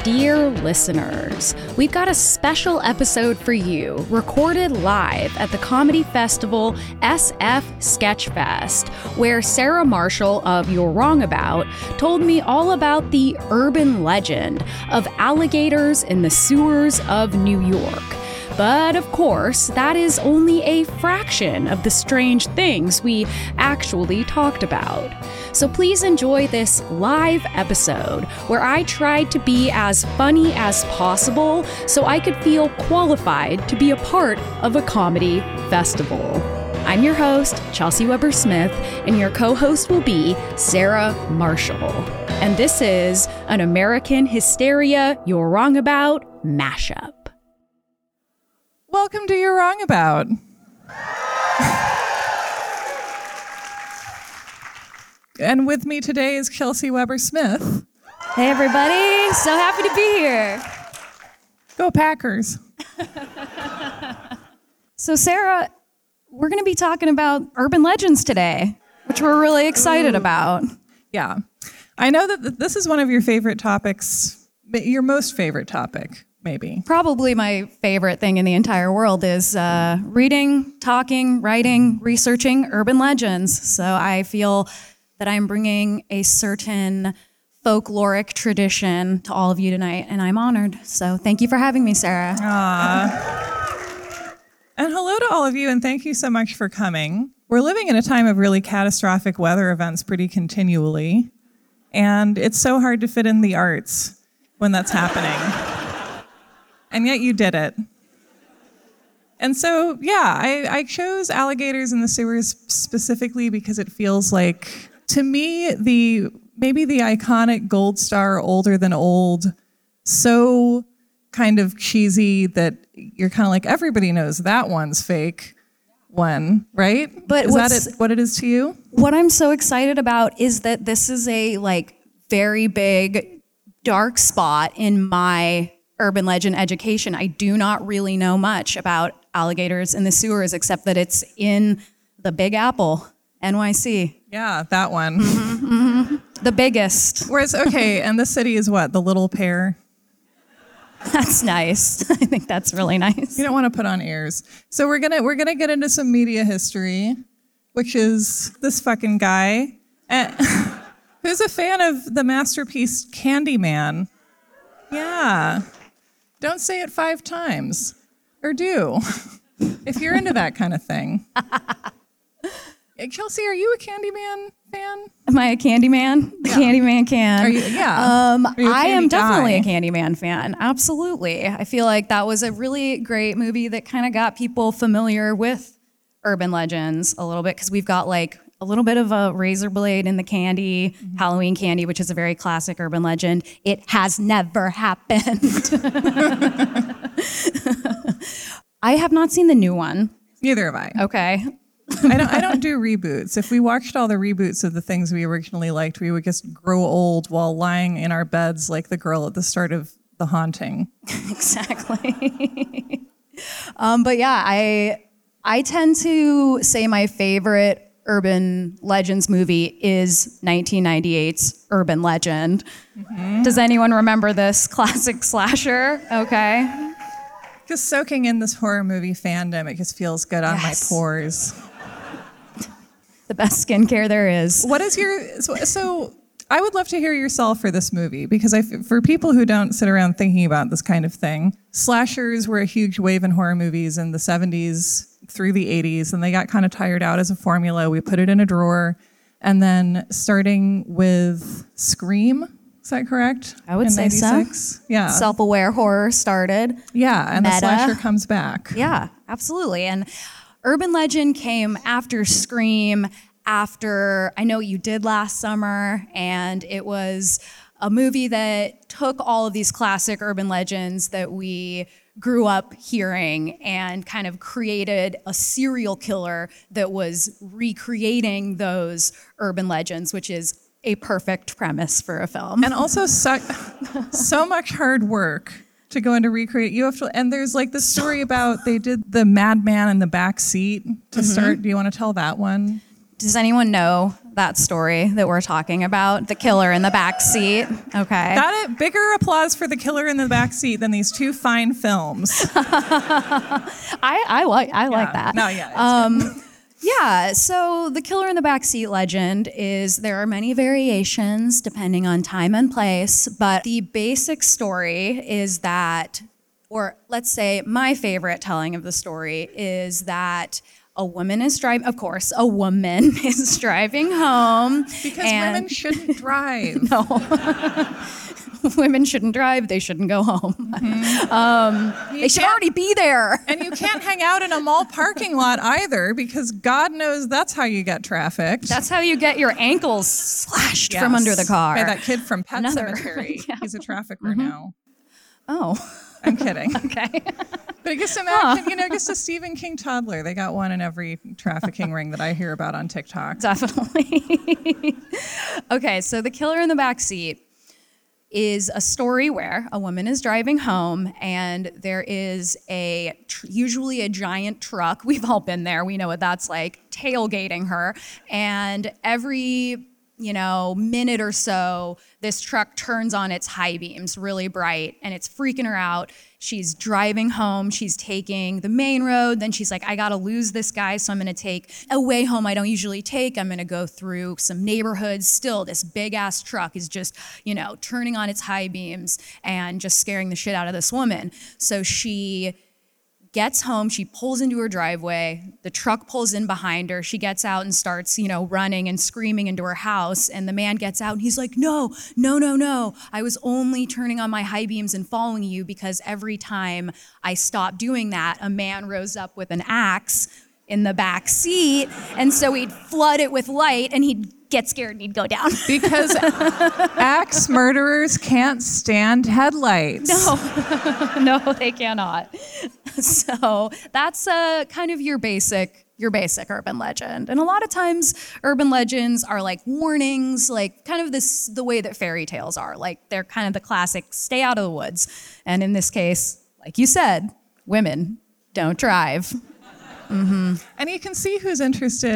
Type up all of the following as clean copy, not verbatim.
Dear listeners, we've got a special episode for you, recorded live at the comedy festival SF Sketchfest, where Sarah Marshall of You're Wrong About told me all about the urban legend of alligators in the sewers of New York. But of course, that is only a fraction of the strange things we actually talked about. So please enjoy this live episode where I tried to be as funny as possible so I could feel qualified to be a part of a comedy festival. I'm your host, Chelsea Weber-Smith, and your co-host will be Sarah Marshall. And this is an American Hysteria You're Wrong About mashup. Welcome to You're Wrong About. And with me today is Chelsea Weber-Smith. Hey everybody, so happy to be here. Go Packers. So Sarah, we're going to be talking about urban legends today, which we're really excited about. Yeah. I know that this is one of your favorite topics, but your most favorite topic. Maybe. Probably my favorite thing in the entire world is reading, talking, writing, researching urban legends. So I feel that I'm bringing a certain folkloric tradition to all of you tonight, and I'm honored. So thank you for having me, Sarah. Aww. And hello to all of you, and thank you so much for coming. We're living in a time of really catastrophic weather events pretty continually, and it's so hard to fit in the arts when that's happening. And yet you did it. And so, yeah, I chose alligators in the sewers specifically because it feels like, to me, maybe the iconic gold star older than old, so kind of cheesy that you're kind of like, everybody knows that one's fake one, right? But is that what it is to you? What I'm so excited about is that this is a very big dark spot in my urban legend education. I do not really know much about alligators in the sewers, except that it's in the Big Apple, NYC. Yeah, that one. Mm-hmm, mm-hmm. The biggest. Whereas, okay, and the city is what? The Little Pear? That's nice. I think that's really nice. You don't want to put on airs. So we're gonna get into some media history, which is this fucking guy who's a fan of the masterpiece Candyman. Yeah. Don't say it 5 times. Or do. If you're into that kind of thing. Chelsea, are you a Candyman fan? Am I a Candyman? The Candyman can. Are you? Yeah. I am definitely a Candyman fan. Absolutely. I feel like that was a really great movie that kind of got people familiar with urban legends a little bit, because we've got a little bit of a razor blade in the candy, mm-hmm. Halloween candy, which is a very classic urban legend. It has never happened. I have not seen the new one. Neither have I. Okay. I don't do reboots. If we watched all the reboots of the things we originally liked, we would just grow old while lying in our beds like the girl at the start of The Haunting. Exactly. But yeah, I tend to say my favorite urban legends movie is 1998's Urban Legend. Mm-hmm. Does anyone remember this classic slasher? Okay. Just soaking in this horror movie fandom, it just feels good on my pores. The best skincare there is. What is your... So I would love to hear your sell for this movie, because for people who don't sit around thinking about this kind of thing, slashers were a huge wave in horror movies in the 70s through the 80s, and they got kind of tired out as a formula. We put it in a drawer, and then starting with Scream, is that correct? I would say 96? So. Yeah. Self-aware horror started. Yeah, and Meta. The slasher comes back. Yeah, absolutely. And urban legend came after Scream, after I Know What You Did Last Summer, and it was a movie that took all of these classic urban legends that we grew up hearing and kind of created a serial killer that was recreating those urban legends, which is a perfect premise for a film. And also so much hard work to go into recreate. You have to, and there's like this story about they did the madman in the back seat to start. Do you want to tell that one? Does anyone know that story that we're talking about, the killer in the back seat. Okay. Got it? Bigger applause for the killer in the back seat than these two fine films. I like that. No, yeah. Yeah, so the killer in the backseat legend is there are many variations depending on time and place, but the basic story is that, or let's say my favorite telling of the story is that a woman is driving home. Because women shouldn't drive. No. Women shouldn't drive, they shouldn't go home. Mm-hmm. They should already be there. And you can't hang out in a mall parking lot either, because God knows that's how you get trafficked. That's how you get your ankles slashed from under the car. By that kid from Pet Sematary. Yeah. He's a trafficker now. Oh. I'm kidding. Okay. But just imagine, just a Stephen King toddler. They got one in every trafficking ring that I hear about on TikTok. Definitely. Okay, so the killer in the backseat is a story where a woman is driving home and there is usually a giant truck. We've all been there. We know what that's like, tailgating her. And every minute or so, this truck turns on its high beams really bright and it's freaking her out. She's driving home. She's taking the main road. Then she's like, I got to lose this guy. So I'm going to take a way home I don't usually take. I'm going to go through some neighborhoods. Still, this big ass truck is just, turning on its high beams and just scaring the shit out of this woman. So she gets home, she pulls into her driveway, the truck pulls in behind her, she gets out and starts, running and screaming into her house, and the man gets out and he's like, no, I was only turning on my high beams and following you because every time I stopped doing that, a man rose up with an axe in the back seat, and so he'd flood it with light and he'd get scared and he'd go down. Because axe murderers can't stand headlights. No, they cannot. So that's kind of your basic urban legend. And a lot of times urban legends are like warnings, like kind of the way that fairy tales are. Like they're kind of the classic, stay out of the woods. And in this case, like you said, women don't drive. Mm-hmm. And you can see who's interested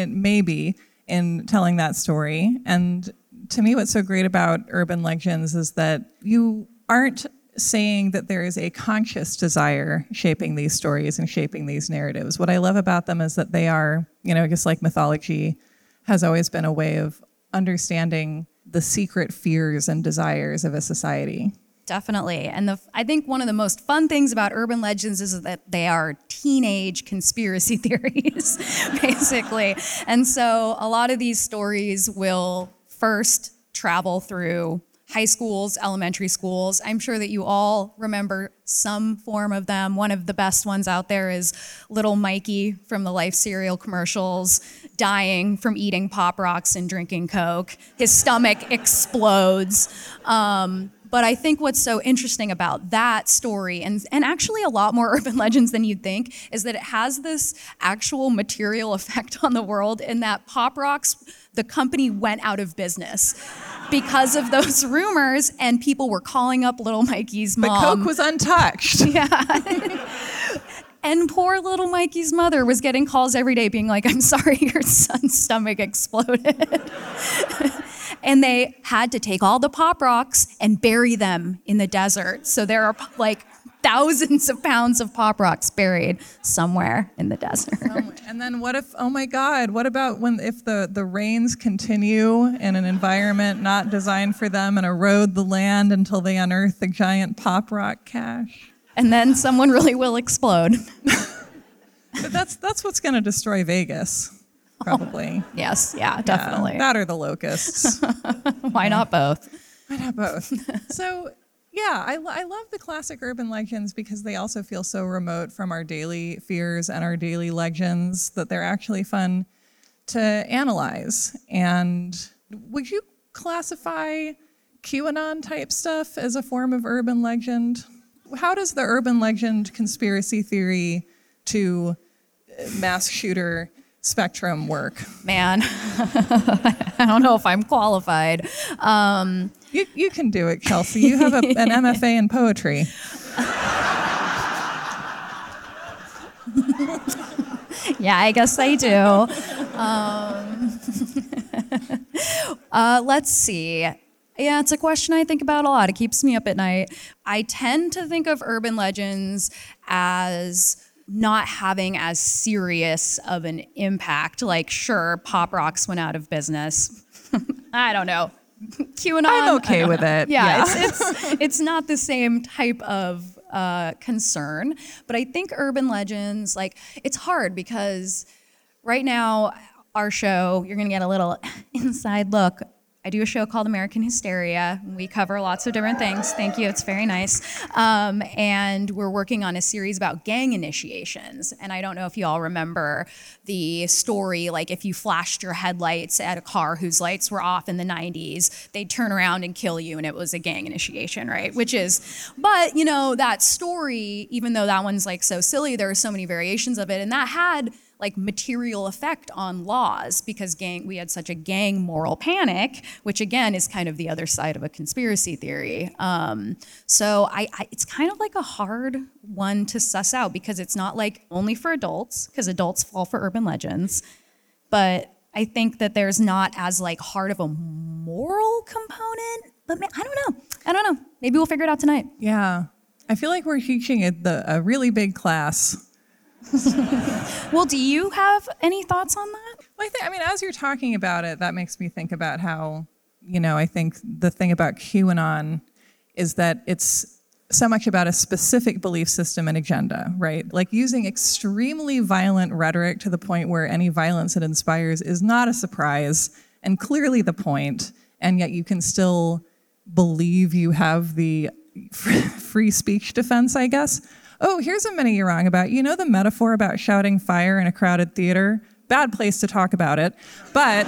in telling that story. And to me, what's so great about urban legends is that you aren't saying that there is a conscious desire shaping these stories and shaping these narratives. What I love about them is that they are, I guess like mythology has always been a way of understanding the secret fears and desires of a society. Definitely. And I think one of the most fun things about urban legends is that they are teenage conspiracy theories, basically. And so a lot of these stories will first travel through high schools, elementary schools. I'm sure that you all remember some form of them. One of the best ones out there is little Mikey from the Life cereal commercials dying from eating Pop Rocks and drinking Coke. His stomach explodes. But I think what's so interesting about that story, and actually a lot more urban legends than you'd think, is that it has this actual material effect on the world in that Pop Rocks, the company went out of business because of those rumors, and people were calling up little Mikey's mom. But Coke was untouched. Yeah. And poor little Mikey's mother was getting calls every day being like, I'm sorry, your son's stomach exploded. And they had to take all the Pop Rocks and bury them in the desert. So there are like thousands of pounds of Pop Rocks buried somewhere in the desert. And then what about if the rains continue in an environment not designed for them and erode the land until they unearth the giant Pop Rock cache? And then someone really will explode. But that's what's going to destroy Vegas. Probably. Yes, yeah, definitely. Yeah, that or the locusts. Why not both? Why not both? So, yeah, I love the classic urban legends because they also feel so remote from our daily fears and our daily legends that they're actually fun to analyze. And would you classify QAnon type stuff as a form of urban legend? How does the urban legend conspiracy theory to mass shooter spectrum work? Man, I don't know if I'm qualified. You can do it, Kelsey. You have an MFA in poetry. Yeah, I guess I do. Let's see. Yeah, it's a question I think about a lot. It keeps me up at night. I tend to think of urban legends as not having as serious of an impact. Like, sure, Pop Rocks went out of business. I don't know. QAnon. I'm okay with it. Yeah. It's not the same type of concern. But I think urban legends, like, it's hard because right now, our show, you're going to get a little inside look. I do a show called American Hysteria. We cover lots of different things. Thank you. It's very nice. And we're working on a series about gang initiations. And I don't know if you all remember the story, like if you flashed your headlights at a car whose lights were off in the 90s, they'd turn around and kill you, and it was a gang initiation, right? But you know, that story, even though that one's like so silly, there are so many variations of it, and that had like material effect on laws because we had such a gang moral panic, which again is kind of the other side of a conspiracy theory. So it's kind of like a hard one to suss out because it's not like only for adults, because adults fall for urban legends. But I think that there's not as like hard of a moral component. But I don't know. Maybe we'll figure it out tonight. Yeah. I feel like we're teaching a really big class. Well, do you have any thoughts on that? Well, I mean, as you're talking about it, that makes me think about how, I think the thing about QAnon is that it's so much about a specific belief system and agenda, right? Like using extremely violent rhetoric to the point where any violence it inspires is not a surprise and clearly the point, and yet you can still believe you have the free speech defense, I guess. Oh, here's a minute you're wrong about. You know the metaphor about shouting fire in a crowded theater? Bad place to talk about it. But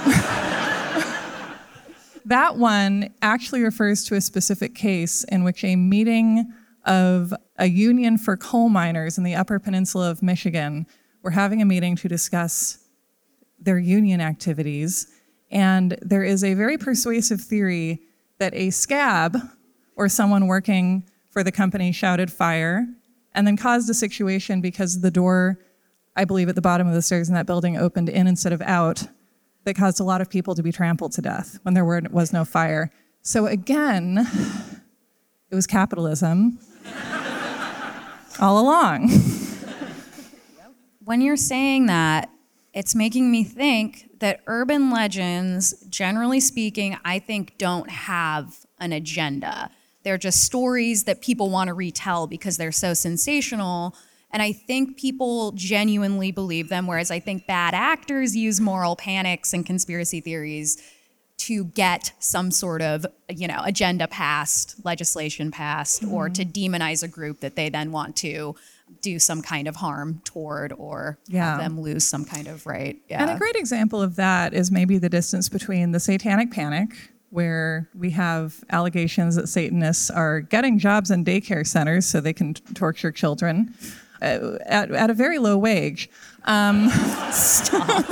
that one actually refers to a specific case in which a meeting of a union for coal miners in the Upper Peninsula of Michigan were having a meeting to discuss their union activities. And there is a very persuasive theory that a scab or someone working for the company shouted fire and then caused a situation because the door, I believe, at the bottom of the stairs in that building opened in instead of out, that caused a lot of people to be trampled to death when there was no fire. So again, it was capitalism all along. When you're saying that, it's making me think that urban legends, generally speaking, I think don't have an agenda. They're just stories that people want to retell because they're so sensational. And I think people genuinely believe them, whereas I think bad actors use moral panics and conspiracy theories to get some sort of, agenda passed, legislation passed, or to demonize a group that they then want to do some kind of harm toward or have them lose some kind of right. Yeah. And a great example of that is maybe the distance between the Satanic Panic, where we have allegations that Satanists are getting jobs in daycare centers so they can torture children at a very low wage. Stop.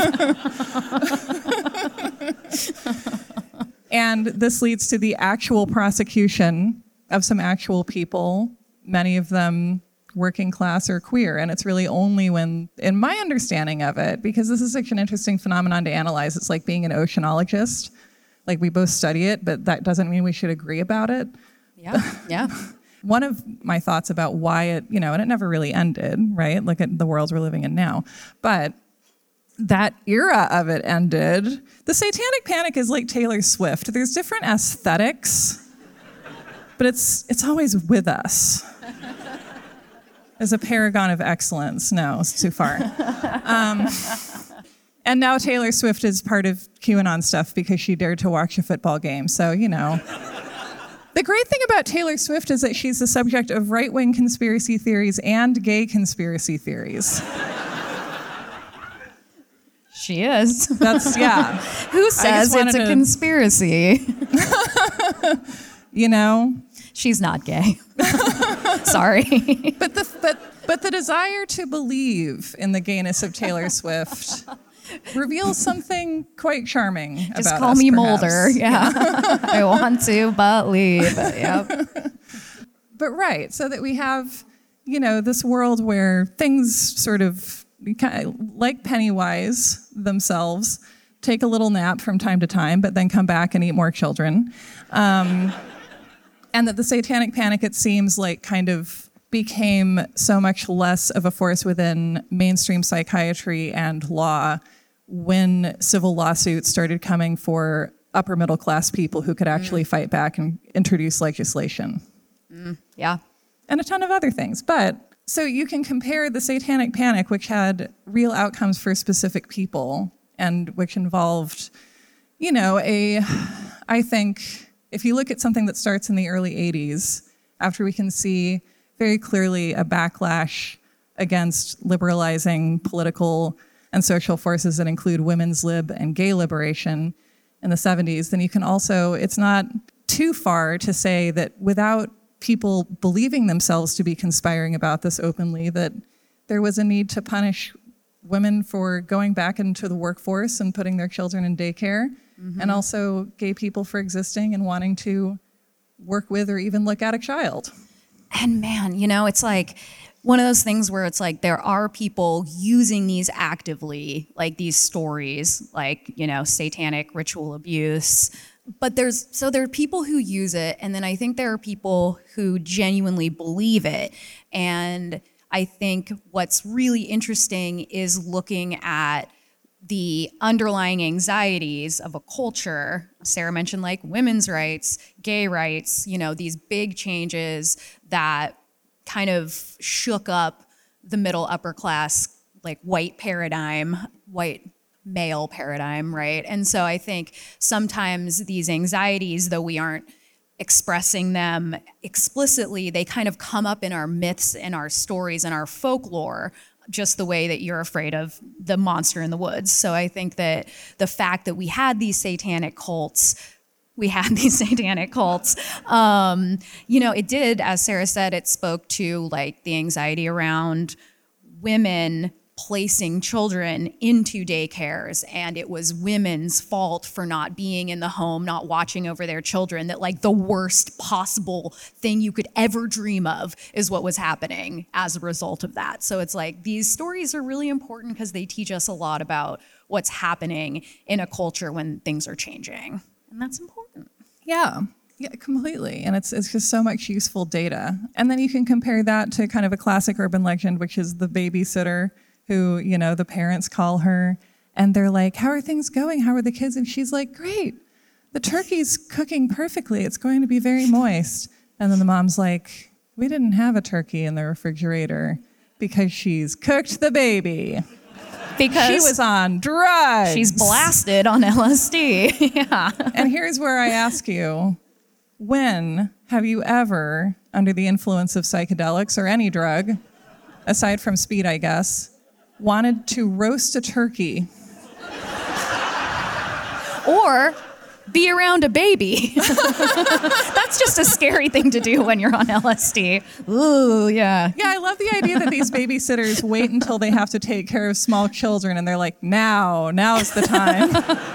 And this leads to the actual prosecution of some actual people, many of them working class or queer. And it's really only when, in my understanding of it, because this is such an interesting phenomenon to analyze, it's like being an oceanologist. Like, we both study it, but that doesn't mean we should agree about it. Yeah. One of my thoughts about why it, and it never really ended, right? Look at the world we're living in now. But that era of it ended. The Satanic Panic is like Taylor Swift. There's different aesthetics, but it's always with us. As a paragon of excellence. No, it's too far. And now Taylor Swift is part of QAnon stuff because she dared to watch a football game. So, The great thing about Taylor Swift is that she's the subject of right-wing conspiracy theories and gay conspiracy theories. She is. That's, yeah. Who says it's a conspiracy? She's not gay. Sorry. But the desire to believe in the gayness of Taylor Swift reveals something quite charming about us. Just call me perhaps. Mulder. Yeah. I want to believe. Yep. But right, so that we have, this world where things sort of like Pennywise themselves, take a little nap from time to time, but then come back and eat more children. And that the Satanic Panic, it seems like, kind of became so much less of a force within mainstream psychiatry and law when civil lawsuits started coming for upper middle class people who could actually fight back and introduce legislation. Yeah. And a ton of other things. But so you can compare the Satanic Panic, which had real outcomes for specific people and which involved, I think if you look at something that starts in the early 80s, after we can see very clearly a backlash against liberalizing political and social forces that include women's lib and gay liberation in the 70s, then you can also, it's not too far to say that without people believing themselves to be conspiring about this openly, that there was a need to punish women for going back into the workforce and putting their children in daycare, and also gay people for existing and wanting to work with or even look at a child. And man, it's like one of those things where it's like there are people using these actively, like these stories, like, satanic ritual abuse. But there are people who use it, and then I think there are people who genuinely believe it. And I think what's really interesting is looking at the underlying anxieties of a culture. Sarah mentioned like women's rights, gay rights, these big changes that kind of shook up the middle upper class, like white male paradigm, right? And so I think sometimes these anxieties, though we aren't expressing them explicitly, they kind of come up in our myths and our stories and our folklore, just the way that you're afraid of the monster in the woods. So I think that the fact that we had these satanic cults, it did, as Sarah said, it spoke to like the anxiety around women placing children into daycares, and it was women's fault for not being in the home, not watching over their children, that like the worst possible thing you could ever dream of is what was happening as a result of that. So it's like these stories are really important because they teach us a lot about what's happening in a culture when things are changing, and that's important. Yeah, completely. And it's just so much useful data. And then you can compare that to kind of a classic urban legend, which is the babysitter who, the parents call her and they're like, how are things going? How are the kids? And she's like, great. The turkey's cooking perfectly. It's going to be very moist. And then the mom's like, we didn't have a turkey in the refrigerator because she's cooked the baby. Because she was on drugs. She's blasted on LSD. Yeah. And here's where I ask you, when have you ever, under the influence of psychedelics or any drug, aside from speed, I guess, wanted to roast a turkey? Or be around a baby. That's just a scary thing to do when you're on LSD. Ooh, yeah. Yeah, I love the idea that these babysitters wait until they have to take care of small children and they're like, now's the time.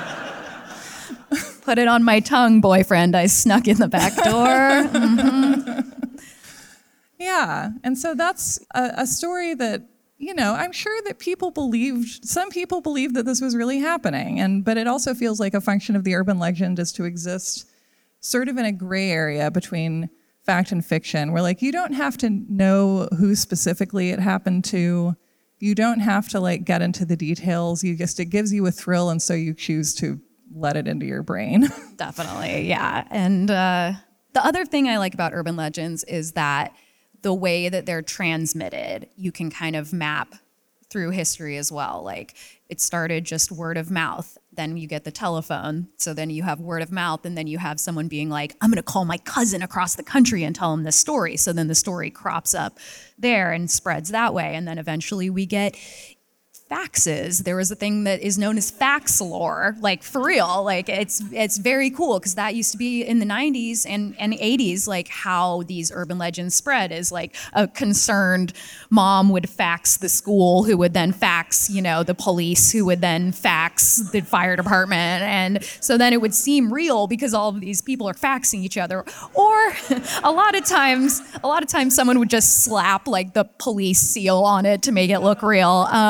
Put it on my tongue, boyfriend. I snuck in the back door. Mm-hmm. Yeah, and so that's a story that, I'm sure that some people believed that this was really happening, but it also feels like a function of the urban legend is to exist sort of in a gray area between fact and fiction, where like you don't have to know who specifically it happened to. You don't have to like get into the details. It gives you a thrill, and so you choose to let it into your brain. Definitely, yeah. And the other thing I like about urban legends is that the way that they're transmitted, you can kind of map through history as well. Like it started just word of mouth, then you get the telephone. So then you have word of mouth, and then you have someone being like, I'm gonna call my cousin across the country and tell him this story. So then the story crops up there and spreads that way. And then eventually we get faxes. There was a thing that is known as fax lore, like for real. Like it's very cool because that used to be in the 90s and 80s, like how these urban legends spread is like a concerned mom would fax the school, who would then fax, the police, who would then fax the fire department. And so then it would seem real because all of these people are faxing each other. Or a lot of times someone would just slap like the police seal on it to make it look real.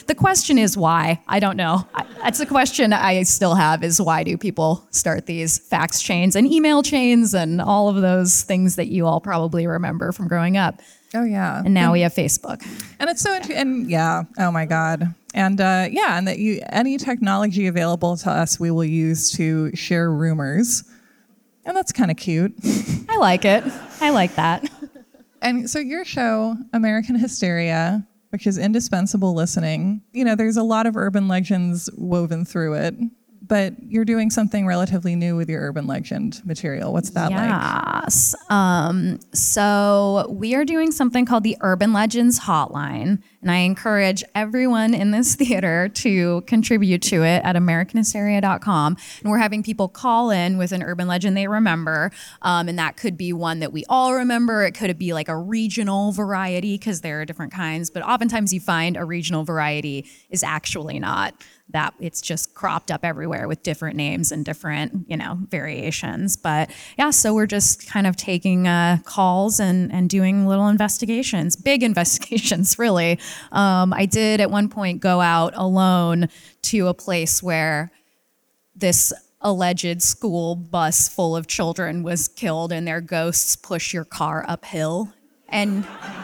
The question is why? I don't know. That's a question I still have, is why do people start these fax chains and email chains and all of those things that you all probably remember from growing up? Oh, yeah. And now we have Facebook. And it's so and yeah, oh my God. And and that any technology available to us, we will use to share rumors. And that's kind of cute. I like it. I like that. And so your show, American Hysteria, which is indispensable listening, there's a lot of urban legends woven through it, but you're doing something relatively new with your urban legend material. What's that like? Yes. So we are doing something called the Urban Legends Hotline, and I encourage everyone in this theater to contribute to it at AmericanHysteria.com. And we're having people call in with an urban legend they remember, and that could be one that we all remember. It could be like a regional variety, because there are different kinds, but oftentimes you find a regional variety is actually not that. It's just cropped up everywhere with different names and different, variations. But yeah, so we're just kind of taking calls and doing little investigations, big investigations, really. I did at one point go out alone to a place where this alleged school bus full of children was killed and their ghosts push your car uphill. And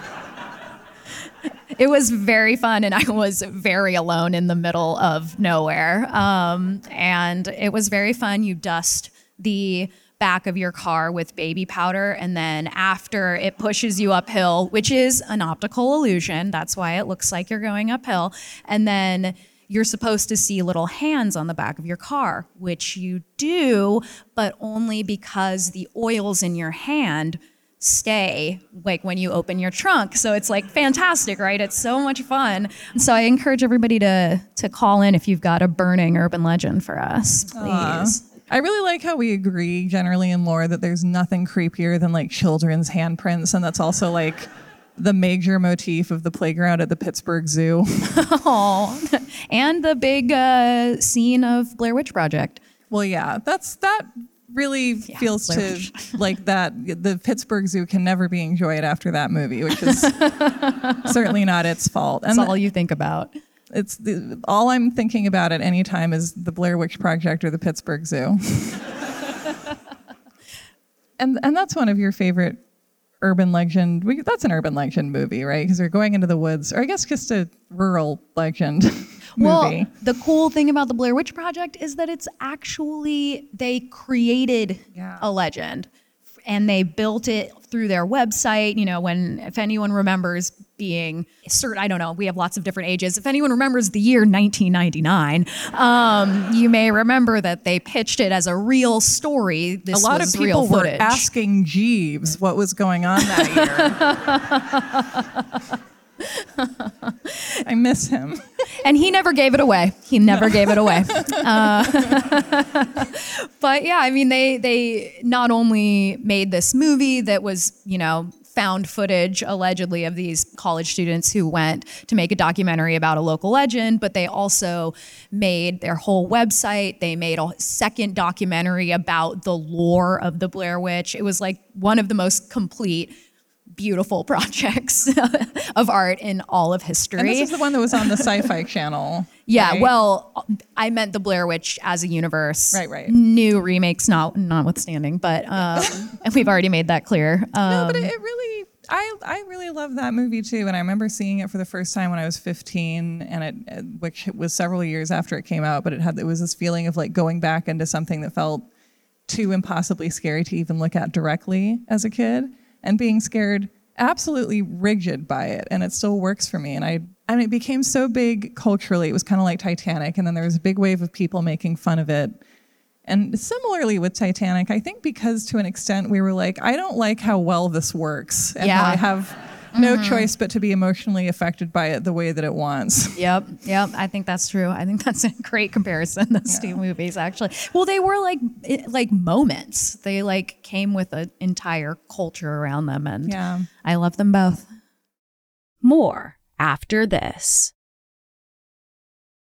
it was very fun, and I was very alone in the middle of nowhere. And it was very fun. You dust the back of your car with baby powder, and then after it pushes you uphill, which is an optical illusion, that's why it looks like you're going uphill, and then you're supposed to see little hands on the back of your car, which you do, but only because the oils in your hand stay like when you open your trunk. So it's like fantastic, right? It's so much fun. So I encourage everybody to call in if you've got a burning urban legend for us, please. I really like how we agree generally in lore that there's nothing creepier than like children's handprints, and that's also like the major motif of the playground at the Pittsburgh Zoo. Oh, and the big scene of Blair Witch Project. Well, yeah, that really feels to like that the Pittsburgh Zoo can never be enjoyed after that movie, which is certainly not its fault. That's all you think about. It's all I'm thinking about at any time is the Blair Witch Project or the Pittsburgh Zoo. and that's one of your favorite urban legend. That's an urban legend movie, right? Because they're going into the woods, or I guess just a rural legend. Well, movie. The cool thing about the Blair Witch Project is that it's actually, they created a legend, and they built it through their website. If anyone remembers being certain, I don't know, we have lots of different ages. If anyone remembers the year 1999, you may remember that they pitched it as a real story. A lot of people were asking Jeeves what was going on that year. I miss him. And he never gave it away. He never gave it away. But yeah, I mean, they not only made this movie that was, found footage allegedly of these college students who went to make a documentary about a local legend, but they also made their whole website. They made a second documentary about the lore of the Blair Witch. It was like one of the most complete, beautiful projects of art in all of history. And this is the one that was on the Sci-Fi Channel. Yeah, right? Well, I meant the Blair Witch as a universe. Right. New remakes notwithstanding, but and we've already made that clear. No, but it really, I really love that movie too. And I remember seeing it for the first time when I was 15, and which was several years after it came out. But it was this feeling of like going back into something that felt too impossibly scary to even look at directly as a kid, and being scared, absolutely rigid by it, and it still works for me. And it became so big culturally. It was kind of like Titanic, and then there was a big wave of people making fun of it. And similarly with Titanic, I think because to an extent we were like, I don't like how well this works, and I have no choice but to be emotionally affected by it the way that it wants. Yep. I think that's true. I think that's a great comparison, those two movies, actually. Well, they were like moments. They like came with an entire culture around them, and I love them both. More after this.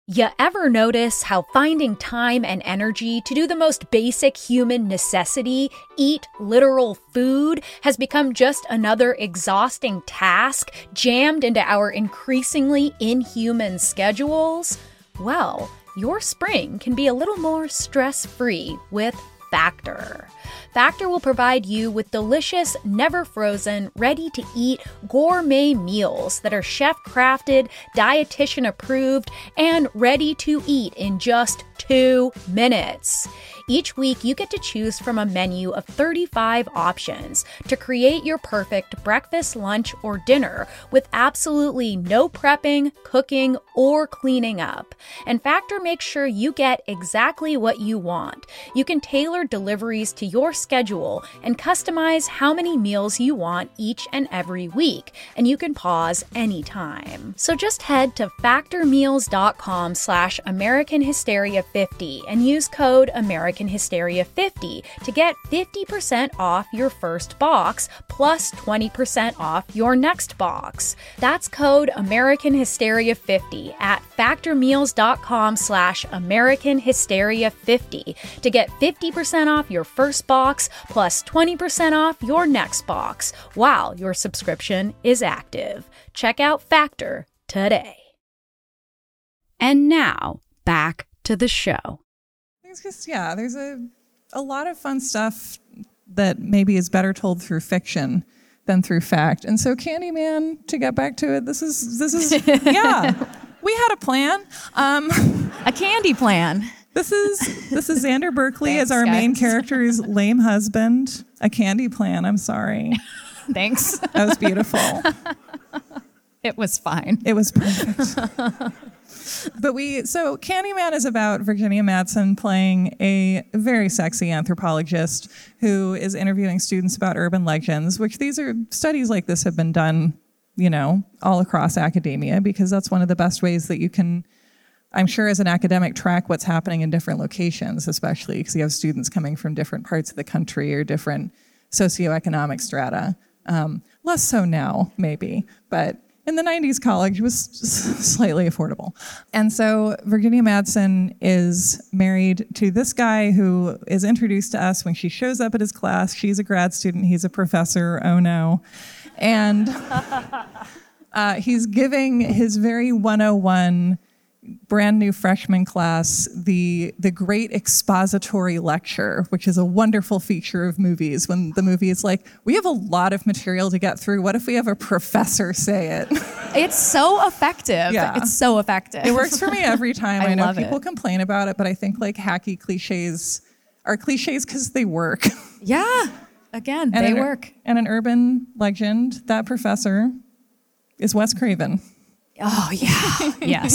You ever notice how finding time and energy to do the most basic human necessity, eat literal food, has become just another exhausting task jammed into our increasingly inhuman schedules? Well, your spring can be a little more stress-free with Factor. Factor will provide you with delicious, never frozen, ready-to-eat gourmet meals that are chef-crafted, dietitian-approved, and ready to eat in just 2 minutes. Each week, you get to choose from a menu of 35 options to create your perfect breakfast, lunch, or dinner with absolutely no prepping, cooking, or cleaning up. And Factor makes sure you get exactly what you want. You can tailor deliveries to your schedule and customize how many meals you want each and every week, and you can pause anytime. So just head to factormeals.com/AmericanHysteria50 and use code AmericanHysteria50 to get 50% off your first box plus 20% off your next box. That's code AmericanHysteria50 at factormeals.com/AmericanHysteria50 to get 50% off your first box plus 20% off your next box while your subscription is active. Check out Factor today. And now, back to the show. There's a lot of fun stuff that maybe is better told through fiction than through fact. And so Candyman, to get back to it, this is yeah, we had a plan. A candy plan. This is Xander Berkeley Thanks, as our main guys. character's lame husband. A candy plan, I'm sorry. Thanks. That was beautiful. It was fine. It was perfect. But so Candyman is about Virginia Madsen playing a very sexy anthropologist who is interviewing students about urban legends, which studies like this have been done, all across academia, because that's one of the best ways that you can, I'm sure as an academic, track what's happening in different locations, especially because you have students coming from different parts of the country or different socioeconomic strata. Less so now, maybe, but in the 90s, college was slightly affordable. And so Virginia Madsen is married to this guy who is introduced to us when she shows up at his class. She's a grad student. He's a professor. Oh, no. And he's giving his very 101 brand new freshman class the great expository lecture, which is a wonderful feature of movies when the movie is like, we have a lot of material to get through. What if we have a professor say it? It's so effective. Yeah. It's so effective. It works for me every time. I know love people it. complain about it, but I think like hacky cliches are cliches because they work. Yeah. Again, they work. And an urban legend, that professor is Wes Craven. Oh, yeah.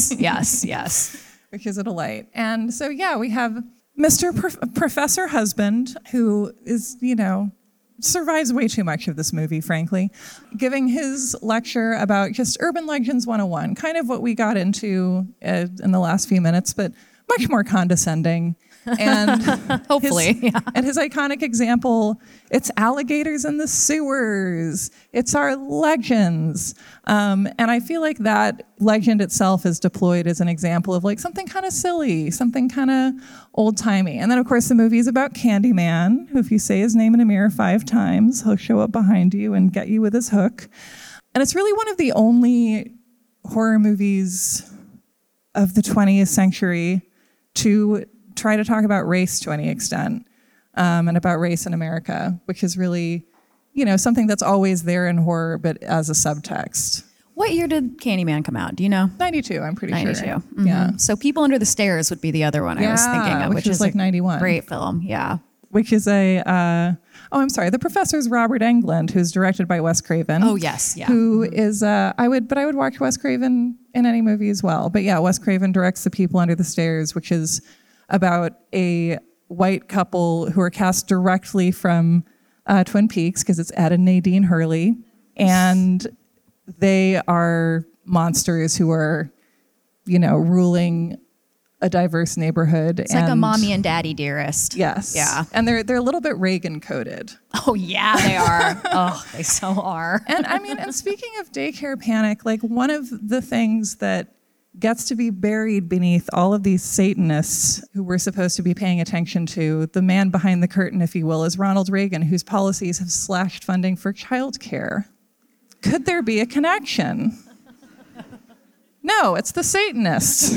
Yes. Which is a delight. And so, yeah, we have Mr. Professor Husband, who is, survives way too much of this movie, frankly, giving his lecture about just Urban Legends 101, kind of what we got into in the last few minutes, but much more condescending. And Hopefully. And his iconic example, it's alligators in the sewers. It's our legends. And I feel like that legend itself is deployed as an example of like something kind of silly, something kind of old-timey. And then, of course, the movie is about Candyman, who if you say his name in a mirror 5 times, he'll show up behind you and get you with his hook. And it's really one of the only horror movies of the 20th century to try to talk about race to any extent, and about race in America, which is really, something that's always there in horror, but as a subtext. What year did Candyman come out? Do you know? 92, I'm pretty 92. sure. Mhm. Yeah. So People Under the Stairs would be the other one I was thinking of, which is like a 91. great film. Yeah. Which is the professor's Robert Englund, who's directed by Wes Craven. Oh, yes. Yeah. Who is, I would watch Wes Craven in any movie as well. But yeah, Wes Craven directs The People Under the Stairs, which is about a white couple who are cast directly from Twin Peaks, because it's Ed and Nadine Hurley. And they are monsters who are, ruling a diverse neighborhood. It's like a mommy and daddy dearest. Yes. Yeah. And they're a little bit Reagan coded. Oh, yeah, they are. Oh, they so are. And speaking of daycare panic, like one of the things that gets to be buried beneath all of these Satanists who we're supposed to be paying attention to. The man behind the curtain, if you will, is Ronald Reagan, whose policies have slashed funding for childcare. Could there be a connection? No, it's the Satanists.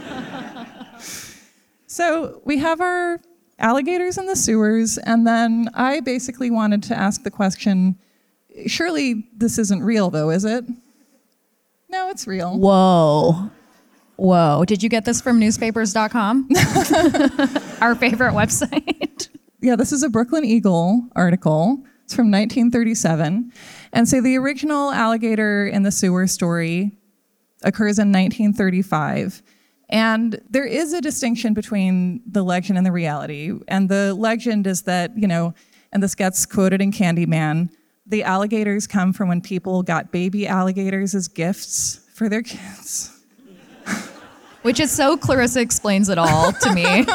So we have our alligators in the sewers, and then I basically wanted to ask the question, surely this isn't real though, is it? No, it's real. Whoa. Did you get this from newspapers.com? Our favorite website. Yeah, this is a Brooklyn Eagle article. It's from 1937. And so the original alligator in the sewer story occurs in 1935. And there is a distinction between the legend and the reality. And the legend is that, and this gets quoted in Candyman, the alligators come from when people got baby alligators as gifts for their kids. Which is so Clarissa Explains It All to me. Yeah,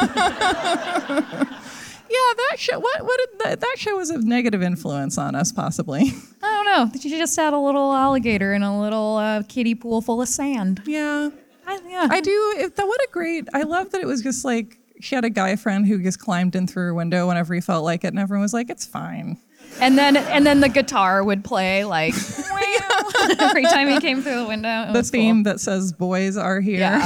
that show. What did that show was a negative influence on us, possibly. I don't know. She just had a little alligator in a little kiddie pool full of sand. Yeah. Yeah. I do. I love that it was just like she had a guy friend who just climbed in through her window whenever he felt like it, and everyone was like, "It's fine." And then the guitar would play like every time he came through the window. The theme that says "Boys are here." Yeah.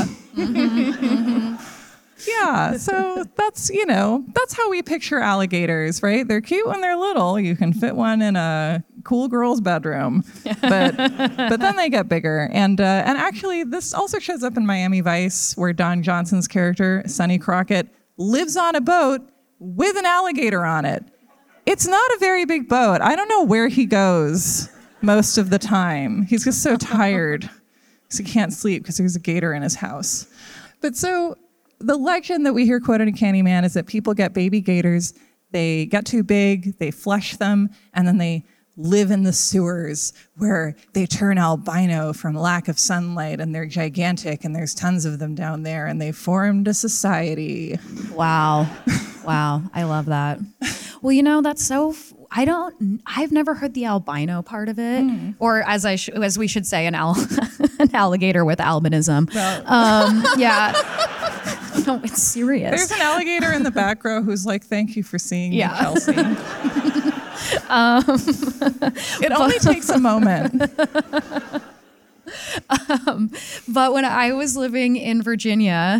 Yeah. So that's how we picture alligators, right? They're cute when they're little. You can fit one in a cool girl's bedroom, but then they get bigger. And actually, this also shows up in Miami Vice, where Don Johnson's character Sonny Crockett lives on a boat with an alligator on it. It's not a very big boat. I don't know where he goes most of the time. He's just so tired because he can't sleep because there's a gator in his house. But so the legend that we hear quoted in Candyman is that people get baby gators, they get too big, they flush them, and then they live in the sewers where they turn albino from lack of sunlight, and they're gigantic, and there's tons of them down there, and they formed a society. Wow. I love that. Well, that's so. I've never heard the albino part of it, or as we should say, an alligator with albinism. Well, yeah. No, it's serious. There's an alligator in the back row who's like, "Thank you for seeing me, Chelsea." It only takes a moment. But when I was living in Virginia,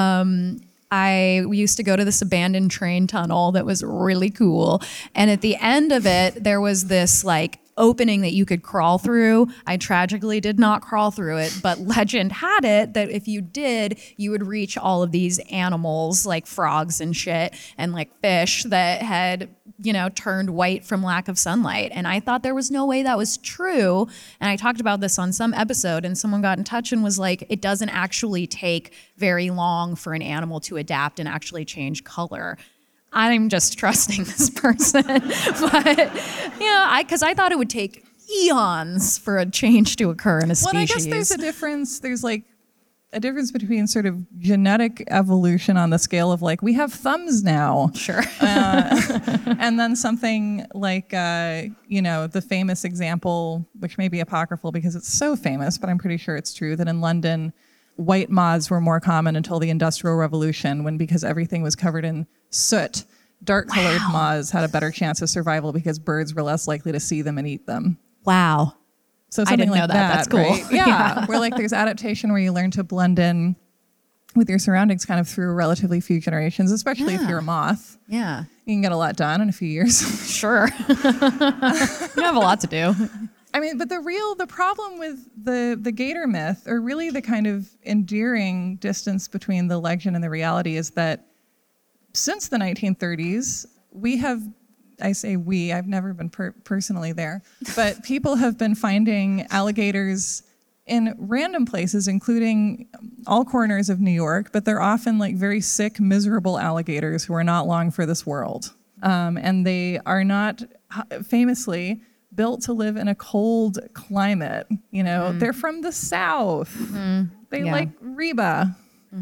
I used to go to this abandoned train tunnel that was really cool. And at the end of it, there was this like opening that you could crawl through. I tragically did not crawl through it, but legend had it that if you did, you would reach all of these animals like frogs and shit and like fish that had, turned white from lack of sunlight. And I thought there was no way that was true. And I talked about this on some episode, and someone got in touch and was like, it doesn't actually take very long for an animal to adapt and actually change color. I'm just trusting this person. But, because I thought it would take eons for a change to occur in a species. Well, I guess there's a difference. There's like a difference between sort of genetic evolution on the scale of like, we have thumbs now. Sure. And then something like, the famous example, which may be apocryphal because it's so famous, but I'm pretty sure it's true, that in London, white moths were more common until the Industrial Revolution, because everything was covered in soot. Dark-colored moths had a better chance of survival because birds were less likely to see them and eat them. Wow. So something like that. That's cool. Right? Yeah. Where like there's adaptation where you learn to blend in with your surroundings kind of through relatively few generations, especially if you're a moth. Yeah. You can get a lot done in a few years. Sure. You have a lot to do. I mean, but the problem with the gator myth, or really the kind of endearing distance between the legend and the reality, is that since the 1930s, we have, I say we, I've never been personally there, but people have been finding alligators in random places, including all corners of New York, but they're often like very sick, miserable alligators who are not long for this world. And they are not famously built to live in a cold climate. They're from the South. They like Reba.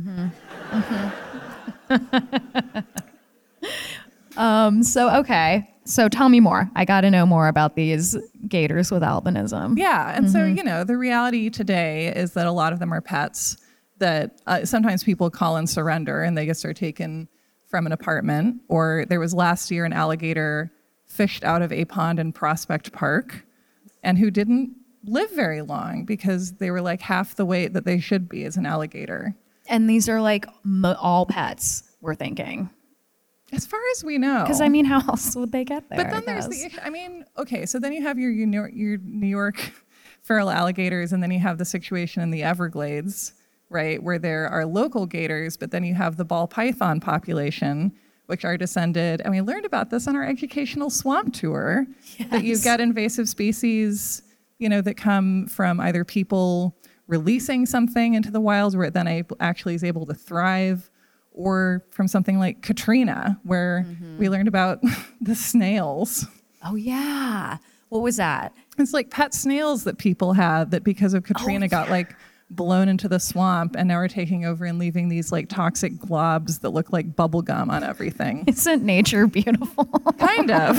So tell me more. I got to know more about these gators with albinism. Yeah, and so the reality today is that a lot of them are pets. that sometimes people call and surrender and they just are taken from an apartment. Or there was last year an alligator fished out of a pond in Prospect Park and who didn't live very long because they were like half the weight that they should be as an alligator. And these are like all pets, we're thinking. As far as we know. Because, I mean, how else would they get there? But then there's the issue. I mean, okay, so then you have your New York feral alligators, and then you have the situation in the Everglades, right, where there are local gators, but then you have the ball python population, which are descended, and we learned about this on our educational swamp tour, that you get invasive species, that come from either people releasing something into the wild where it then actually is able to thrive, or from something like Katrina, where we learned about the snails. Oh, yeah. What was that? It's like pet snails that people had that because of Katrina got like blown into the swamp and now are taking over and leaving these like toxic globs that look like bubble gum on everything. Isn't nature beautiful? Kind of.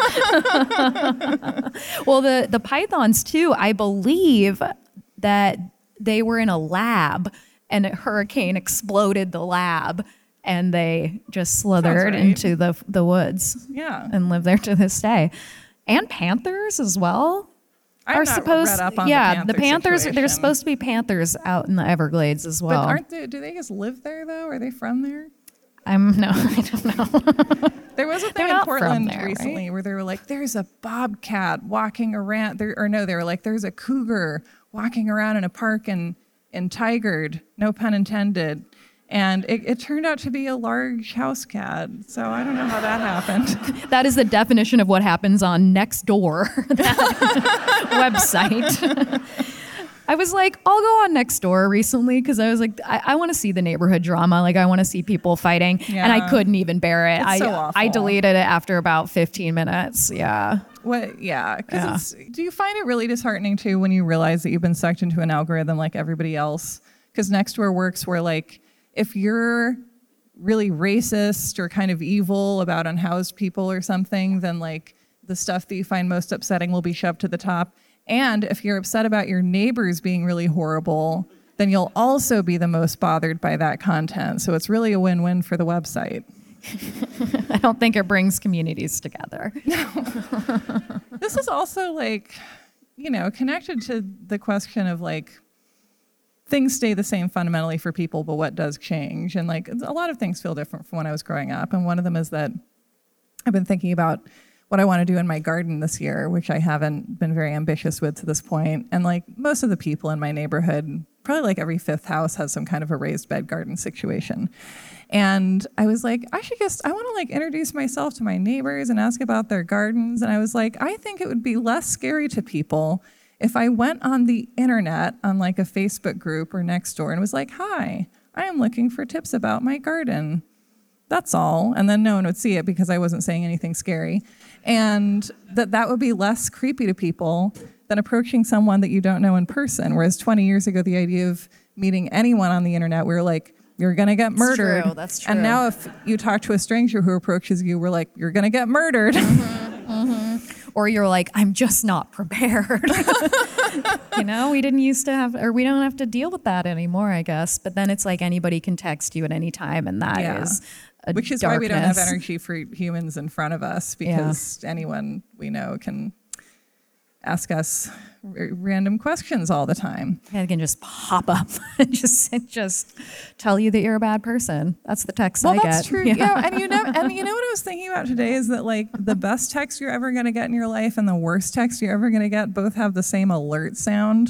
Well, the pythons too, I believe that they were in a lab and a hurricane exploded the lab and they just slithered into the woods. Yeah. And live there to this day. And panthers as well. I'm not read up on the panthers. situation. There's supposed to be panthers out in the Everglades as well. But do they just live there though? Are they from there? I don't know. There was a thing in Portland recently where they were like, there's a bobcat walking around there, or no, they were like, there's a cougar walking around in a park in Tigard, no pun intended. And it turned out to be a large house cat. So I don't know how that happened. That is the definition of what happens on Nextdoor, that website. I was like, I'll go on Nextdoor recently because I was like, I want to see the neighborhood drama. Like, I want to see people fighting. Yeah. And I couldn't even bear it. It's so awful. I deleted it after about 15 minutes. Yeah. What? Yeah. Because do you find it really disheartening too when you realize that you've been sucked into an algorithm like everybody else? Because Nextdoor works where like, if you're really racist or kind of evil about unhoused people or something, then like the stuff that you find most upsetting will be shoved to the top. And if you're upset about your neighbors being really horrible, then you'll also be the most bothered by that content. So it's really a win-win for the website. I don't think it brings communities together. No. This is also like, connected to the question of like, things stay the same fundamentally for people, but what does change? And like a lot of things feel different from when I was growing up. And one of them is that I've been thinking about what I want to do in my garden this year, which I haven't been very ambitious with to this point. And like most of the people in my neighborhood, probably like every fifth house has some kind of a raised bed garden situation. And I was like, I want to like introduce myself to my neighbors and ask about their gardens. And I was like, I think it would be less scary to people if I went on the internet on like a Facebook group or Nextdoor and was like, hi, I am looking for tips about my garden. That's all. And then no one would see it because I wasn't saying anything scary. And that would be less creepy to people than approaching someone that you don't know in person. Whereas 20 years ago, the idea of meeting anyone on the internet, we were like, you're going to get murdered. That's true. And now if you talk to a stranger who approaches you, we're like, you're going to get murdered. Or you're like, I'm just not prepared. We didn't used to have, or we don't have to deal with that anymore, I guess. But then it's like anybody can text you at any time, and that is which is darkness. why we don't have energy for humans in front of us, because anyone we know can ask us random questions all the time. And can just pop up and just tell you that you're a bad person. That's the text I get. Well, that's true. Yeah. And you know what I was thinking about today is that like the best text you're ever going to get in your life and the worst text you're ever going to get both have the same alert sound.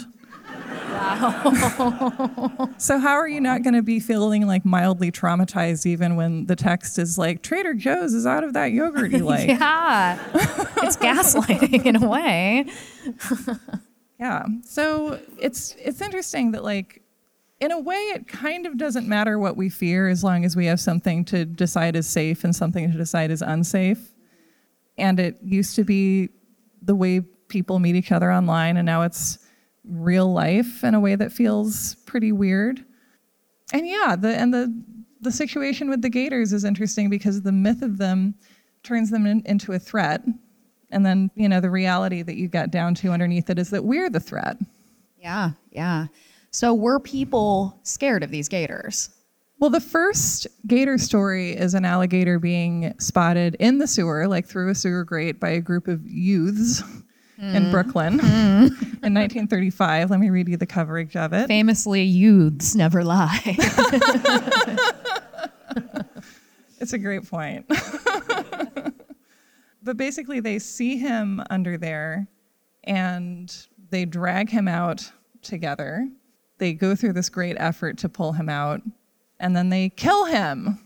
Wow. So how are you not going to be feeling like mildly traumatized even when the text is like, Trader Joe's is out of that yogurt you like? Yeah. It's gaslighting in a way. Yeah. So it's interesting that like, in a way, it kind of doesn't matter what we fear as long as we have something to decide is safe and something to decide is unsafe. And it used to be the way people meet each other online, and now it's real life in a way that feels pretty weird. And yeah, the situation with the gators is interesting because the myth of them turns them into a threat. And then, the reality that you get down to underneath it is that we're the threat. Yeah. So were people scared of these gators? Well, the first gator story is an alligator being spotted in the sewer, like through a sewer grate, by a group of youths in Brooklyn in 1935. Let me read you the coverage of it. Famously, youths never lie. It's a great point. But basically, they see him under there, and they drag him out together. They go through this great effort to pull him out, and then they kill him.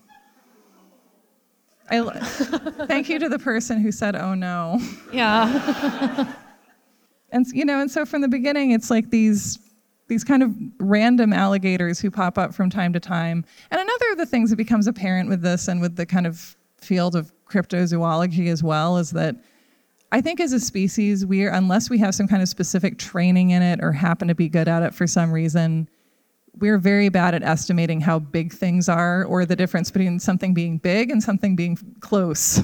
Thank you to the person who said, "Oh no." Yeah. And so from the beginning, it's like these kind of random alligators who pop up from time to time. And another of the things that becomes apparent with this and with the kind of field of cryptozoology as well is that I think as a species, unless we have some kind of specific training in it or happen to be good at it for some reason, we're very bad at estimating how big things are or the difference between something being big and something being close.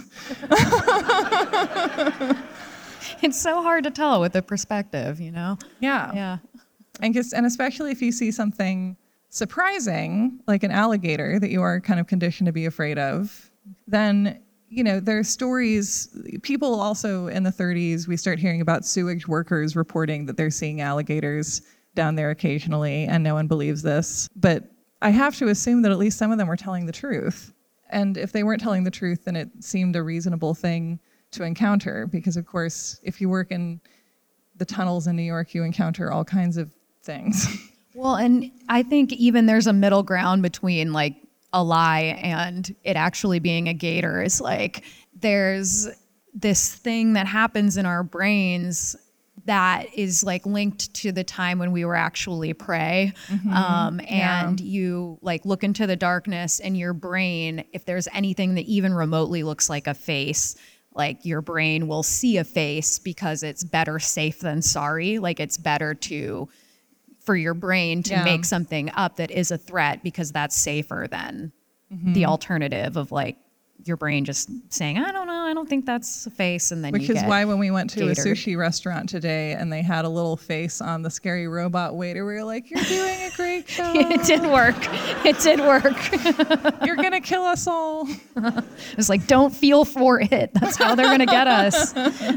It's so hard to tell with the perspective, Yeah. Yeah. And especially if you see something surprising, like an alligator that you are kind of conditioned to be afraid of, then, there are stories. People also in the 30s, we start hearing about sewage workers reporting that they're seeing alligators down there occasionally, and no one believes this. But I have to assume that at least some of them were telling the truth. And if they weren't telling the truth, then it seemed a reasonable thing to encounter, because of course, if you work in the tunnels in New York, you encounter all kinds of things. Well, and I think even there's a middle ground between like a lie and it actually being a gator. It's like there's this thing that happens in our brains that is like linked to the time when we were actually prey. And you like look into the darkness and your brain, if there's anything that even remotely looks like a face, like your brain will see a face because it's better safe than sorry. Like it's better for your brain to make something up that is a threat because that's safer than the alternative of like your brain just saying, I don't know, I don't think that's a face. And then Which is why when we went to gatored. a sushi restaurant today and they had a little face on the scary robot waiter, we were like, you're doing a great job. It did work. It did work. You're going to kill us all. It's like, don't feel for it. That's how they're going to get us.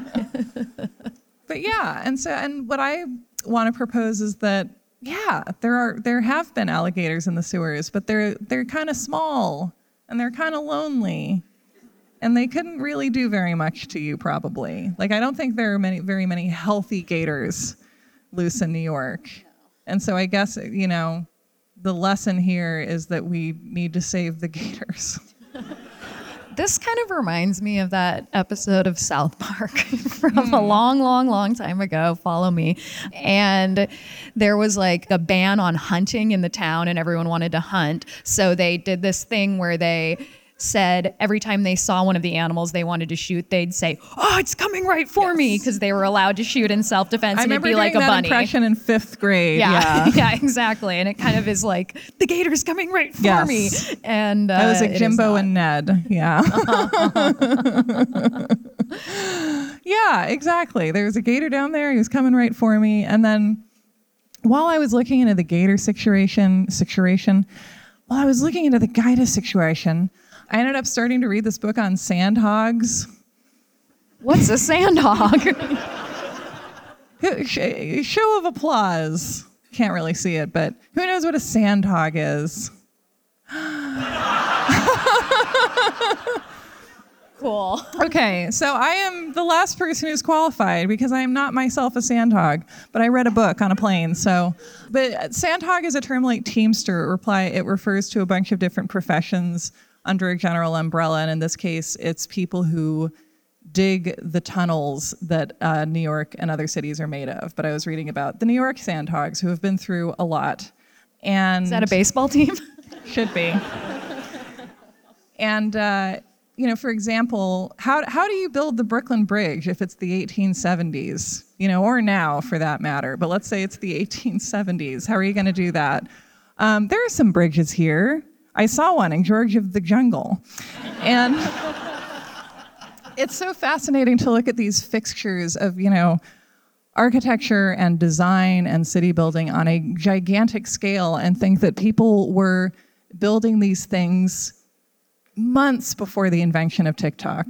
But yeah, and what I want to propose is that, there have been alligators in the sewers, but they're kind of small and they're kind of lonely. And they couldn't really do very much to you, probably. Like, I don't think there are very many healthy gators loose in New York. And so I guess, the lesson here is that we need to save the gators. This kind of reminds me of that episode of South Park from a long, long, long time ago, Follow Me. And there was like a ban on hunting in the town and everyone wanted to hunt. So they did this thing where they said every time they saw one of the animals they wanted to shoot, they'd say, "Oh, it's coming right for me," because they were allowed to shoot in self-defense, and it'd be like a bunny. I remember that impression in 5th grade. Yeah, yeah, exactly. And it kind of is like, the gator's coming right for me. And I was like Jimbo and Ned. Yeah. Yeah, exactly. There was a gator down there. He was coming right for me. And then while I was looking into the gator situation, while I was looking into the gator situation, I ended up starting to read this book on sandhogs. What's a sandhog? Show of applause. Can't really see it, but who knows what a sandhog is? Cool. Okay, so I am the last person who's qualified because I am not myself a sandhog, but I read a book on a plane. But sandhog is a term like teamster. It refers to a bunch of different professions under a general umbrella, and in this case, it's people who dig the tunnels that New York and other cities are made of. But I was reading about the New York Sandhogs, who have been through a lot. And is that a baseball team? Should be. And for example, how do you build the Brooklyn Bridge if it's the 1870s, or now for that matter? But let's say it's the 1870s. How are you going to do that? There are some bridges here. I saw one in George of the Jungle. And it's so fascinating to look at these fixtures of, architecture and design and city building on a gigantic scale and think that people were building these things months before the invention of TikTok.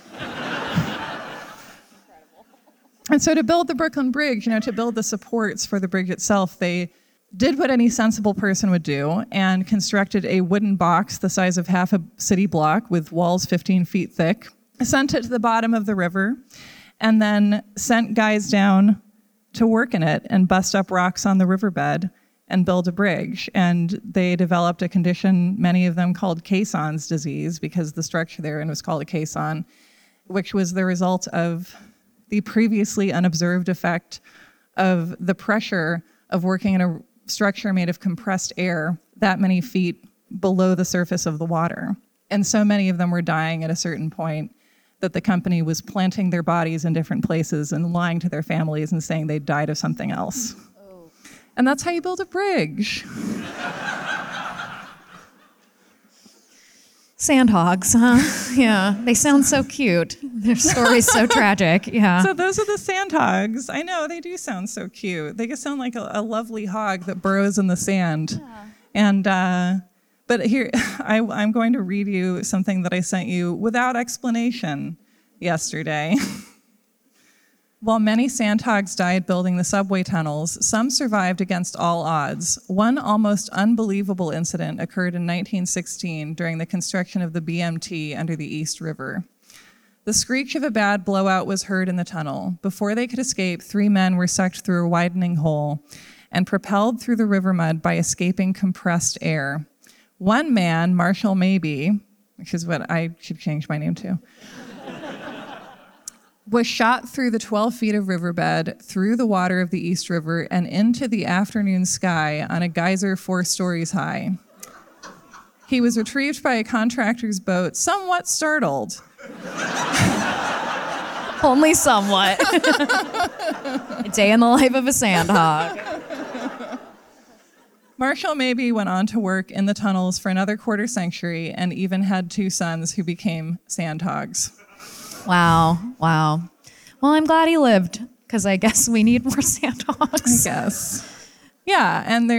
And so to build the Brooklyn Bridge, to build the supports for the bridge itself, they did what any sensible person would do and constructed a wooden box the size of half a city block with walls 15 feet thick, sent it to the bottom of the river, and then sent guys down to work in it and bust up rocks on the riverbed and build a bridge. And they developed a condition, many of them called caisson's disease, because the structure therein was called a caisson, which was the result of the previously unobserved effect of the pressure of working in a structure made of compressed air that many feet below the surface of the water. And so many of them were dying at a certain point that the company was planting their bodies in different places and lying to their families and saying they died of something else. Oh. And that's how you build a bridge. Sandhogs, huh? Yeah, they sound so cute. Their story's so tragic. Yeah. So those are the sandhogs. I know, they do sound so cute. They just sound like a lovely hog that burrows in the sand. Yeah. And but here, I'm going to read you something that I sent you without explanation yesterday. While many sandhogs died building the subway tunnels, some survived against all odds. One almost unbelievable incident occurred in 1916 during the construction of the BMT under the East River. The screech of a bad blowout was heard in the tunnel. Before they could escape, 3 men were sucked through a widening hole and propelled through the river mud by escaping compressed air. One man, Marshall Mabey, which is what I should change my name to, was shot through the 12 feet of riverbed, through the water of the East River, and into the afternoon sky on a geyser 4 stories high. He was retrieved by a contractor's boat, somewhat startled. Only somewhat. A day in the life of a sandhog. Marshall Mabey went on to work in the tunnels for another quarter century and even had 2 sons who became sandhogs. Wow. Well, I'm glad he lived, because I guess we need more sandhogs. I guess. Yeah, and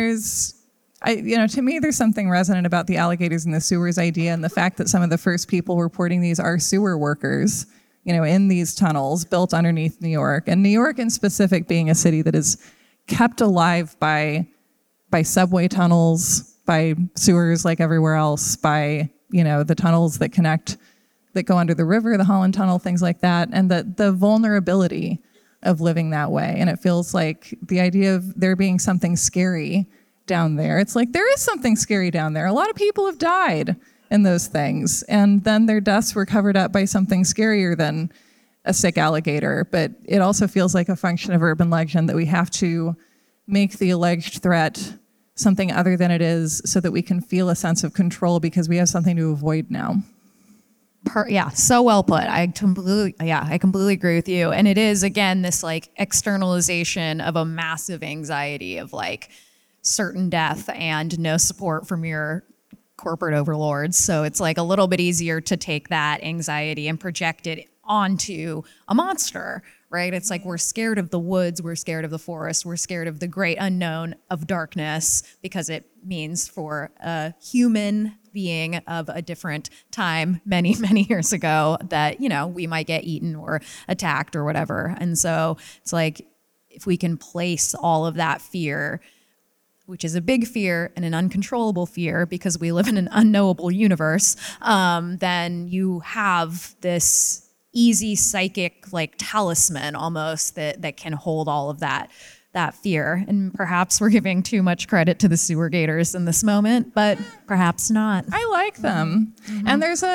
to me, there's something resonant about the alligators and the sewers idea and the fact that some of the first people reporting these are sewer workers, in these tunnels built underneath New York. And New York in specific being a city that is kept alive by subway tunnels, by sewers like everywhere else, by, the tunnels that go under the river, the Holland Tunnel, things like that, and the vulnerability of living that way. And it feels like the idea of there being something scary down there. It's like there is something scary down there. A lot of people have died in those things, and then their deaths were covered up by something scarier than a sick alligator. But it also feels like a function of urban legend that we have to make the alleged threat something other than it is so that we can feel a sense of control because we have something to avoid now. Yeah, so well put. I completely agree with you. And it is, again, this externalization of a massive anxiety of certain death and no support from your corporate overlords. So it's a little bit easier to take that anxiety and project it onto a monster, right? It's we're scared of the woods, we're scared of the forest, we're scared of the great unknown of darkness because it means for a human being of a different time many, many years ago that, we might get eaten or attacked or whatever. And so it's if we can place all of that fear, which is a big fear and an uncontrollable fear because we live in an unknowable universe, then you have this easy psychic talisman almost that can hold all of that fear. And perhaps we're giving too much credit to the sewer gators in this moment, but perhaps not. I like them. Mm-hmm. And there's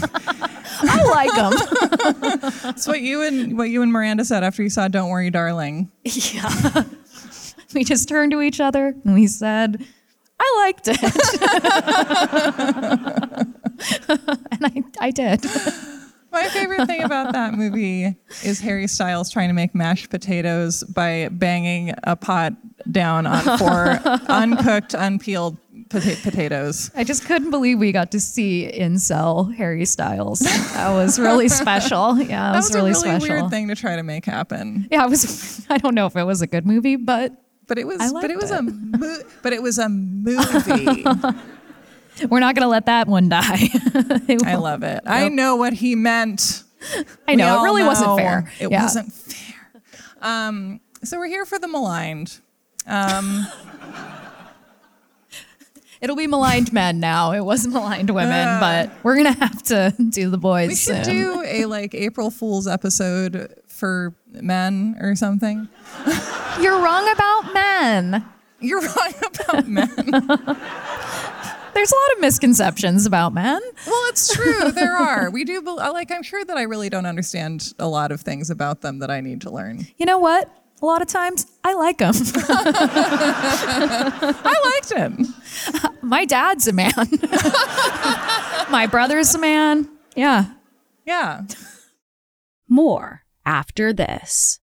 I like them. It's what you and Miranda said after you saw Don't Worry, Darling. Yeah. We just turned to each other and we said, I liked it. And I did. My favorite thing about that movie is Harry Styles trying to make mashed potatoes by banging a pot down on 4 uncooked, unpeeled potatoes. I just couldn't believe we got to see incel Harry Styles. That was really special. Yeah, That was really a really special. weird thing to try to make happen. Yeah, it was. I don't know if it was a good movie, but But it was I a movie. we're not gonna let that one die. I love it. I know what he meant. I know We it all really wasn't know fair. It Yeah. wasn't fair. So we're here for the maligned. It'll be maligned men now. It was maligned women, but we're gonna have to do the boys We should soon. do a April Fool's episode for men or something. You're wrong about men. You're wrong about men. There's a lot of misconceptions about men. Well, it's true. There are. We do. I'm sure that I really don't understand a lot of things about them that I need to learn. You know what? A lot of times, I like them. I liked him. My dad's a man. My brother's a man. Yeah. Yeah. More after this.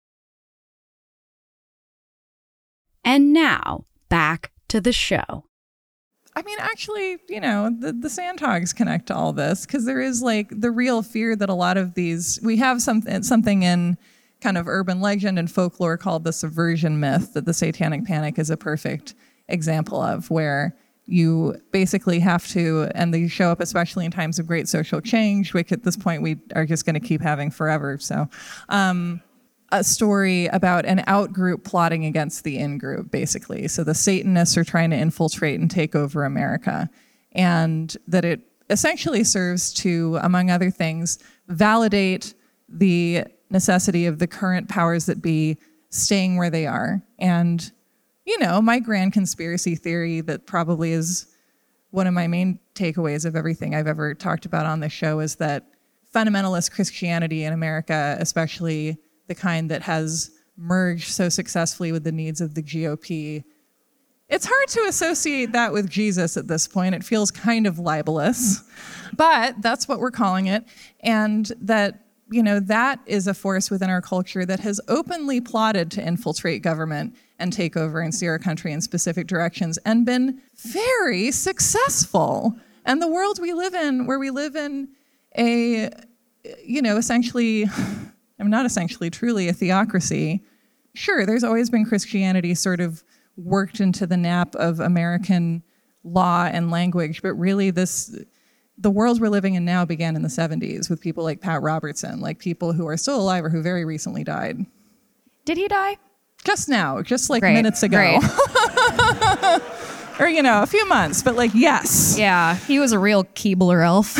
And now, back to the show. I mean, actually, the Sandhogs connect to all this because there is the real fear that a lot of these, we have something in kind of urban legend and folklore called the subversion myth that the Satanic Panic is a perfect example of, where you basically have to, and they show up especially in times of great social change, which at this point we are just going to keep having forever. So, a story about an out group plotting against the in group, basically. So the Satanists are trying to infiltrate and take over America, and that it essentially serves to, among other things, validate the necessity of the current powers that be staying where they are. And, my grand conspiracy theory that probably is one of my main takeaways of everything I've ever talked about on this show is that fundamentalist Christianity in America, especially the kind that has merged so successfully with the needs of the GOP, it's hard to associate that with Jesus at this point. It feels kind of libelous, but that's what we're calling it. And that, that is a force within our culture that has openly plotted to infiltrate government and take over and steer our country in specific directions and been very successful. And the world we live in, where we live in a, essentially, not essentially, truly a theocracy. Sure, there's always been Christianity sort of worked into the nap of American law and language, but really the world we're living in now began in the 70s with people like Pat Robertson, like people who are still alive or who very recently died. Did he die? Just now, just Great. minutes ago. Great. Or, a few months, but yes. Yeah, he was a real Keebler elf.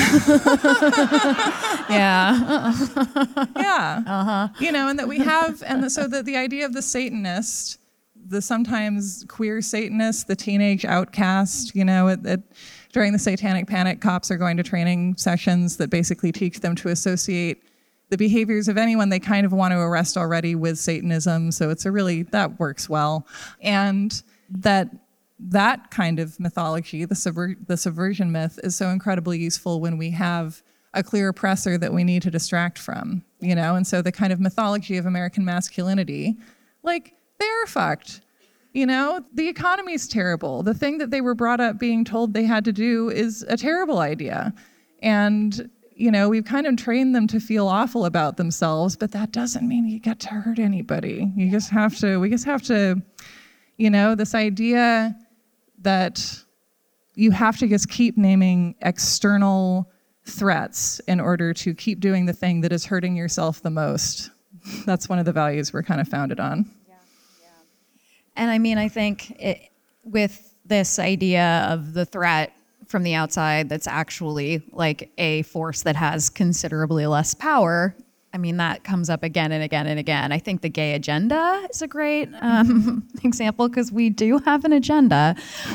Yeah. Yeah. Uh-huh. And that we have, so that the idea of the Satanist, the sometimes queer Satanist, the teenage outcast, during the Satanic Panic, cops are going to training sessions that basically teach them to associate the behaviors of anyone they kind of want to arrest already with Satanism. So that works well. And that kind of mythology, the subversion myth, is so incredibly useful when we have a clear oppressor that we need to distract from, And so the kind of mythology of American masculinity, they are fucked. The economy's terrible. The thing that they were brought up being told they had to do is a terrible idea. And, we've kind of trained them to feel awful about themselves, but that doesn't mean you get to hurt anybody. We just have to, this idea that you have to just keep naming external threats in order to keep doing the thing that is hurting yourself the most. That's one of the values we're kind of founded on. And I think with this idea of the threat from the outside that's actually a force that has considerably less power, that comes up again and again and again. I think the gay agenda is a great example because we do have an agenda.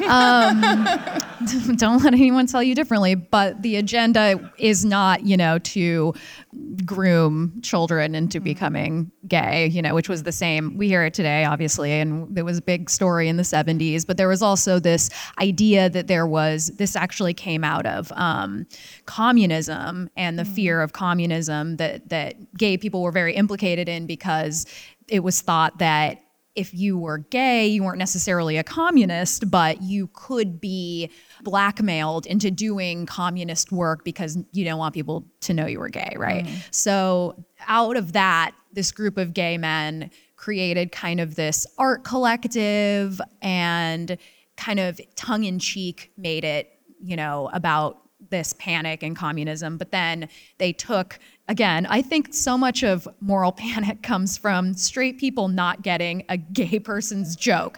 Don't let anyone tell you differently, but the agenda is not, to groom children into becoming gay, which was the same. We hear it today, obviously, and there was a big story in the 70s, but there was also this idea that this actually came out of communism and the fear of communism that gay people were very implicated in because it was thought that if you were gay, you weren't necessarily a communist, but you could be blackmailed into doing communist work because you don't want people to know you were gay, right? So out of that, this group of gay men created kind of this art collective and kind of tongue-in-cheek made it, about this panic and communism. But then they took, again, I think so much of moral panic comes from straight people not getting a gay person's joke.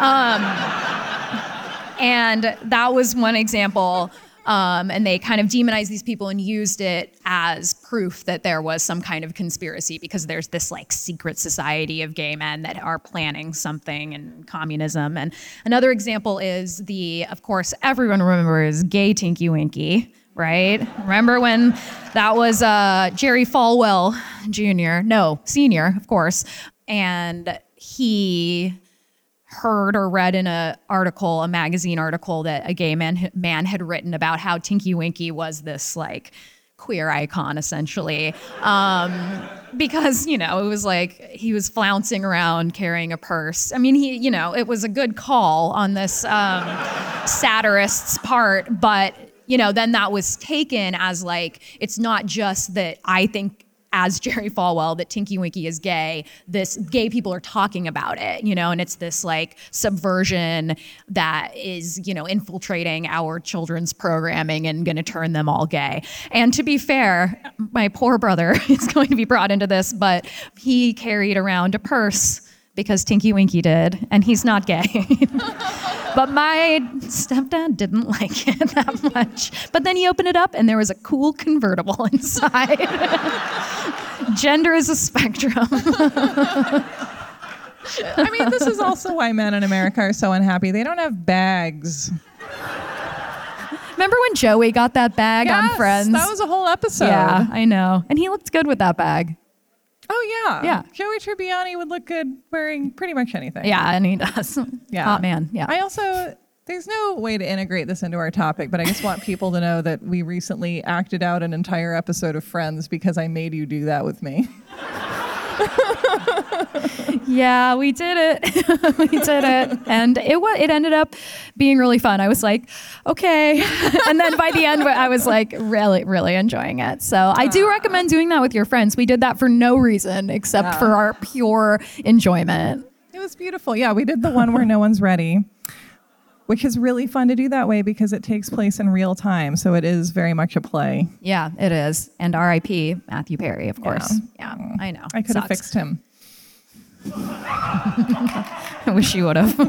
And that was one example. And they kind of demonized these people and used it as proof that there was some kind of conspiracy because there's this like secret society of gay men that are planning something and communism. And another example is of course, everyone remembers gay Tinky Winky, right? Remember when that was Jerry Falwell Senior, of course. And he heard or read in a magazine article that a gay man had written about how Tinky Winky was this like queer icon essentially. Because, it was like he was flouncing around carrying a purse. I mean, it was a good call on this satirist's part, but, then that was taken as like, it's not just that I think as Jerry Falwell that Tinky Winky is gay, this gay people are talking about it, and it's this like subversion that is, infiltrating our children's programming and going to turn them all gay. And to be fair, my poor brother is going to be brought into this, but he carried around a purse because Tinky Winky did, and he's not gay. But my stepdad didn't like it that much. But then he opened it up and there was a cool convertible inside. Gender is a spectrum. I mean, this is also why men in America are so unhappy. They don't have bags. Remember when Joey got that bag on Friends? That was a whole episode. Yeah, I know. And he looked good with that bag. Oh, yeah. Yeah. Joey Tribbiani would look good wearing pretty much anything. Yeah, and he does. Yeah. Hot man. Yeah. There's no way to integrate this into our topic, but I just want people to know that we recently acted out an entire episode of Friends because I made you do that with me. Yeah, we did it. We did it. And it ended up being really fun. I was like, okay. And then by the end, I was like really, really enjoying it. So I do recommend doing that with your friends. We did that for no reason except for our pure enjoyment. It was beautiful. Yeah, we did the one where no one's ready, which is really fun to do that way because it takes place in real time. So it is very much a play. Yeah, it is. And R.I.P. Matthew Perry, of course. Yeah, I know. I could have fixed him. I wish you would have.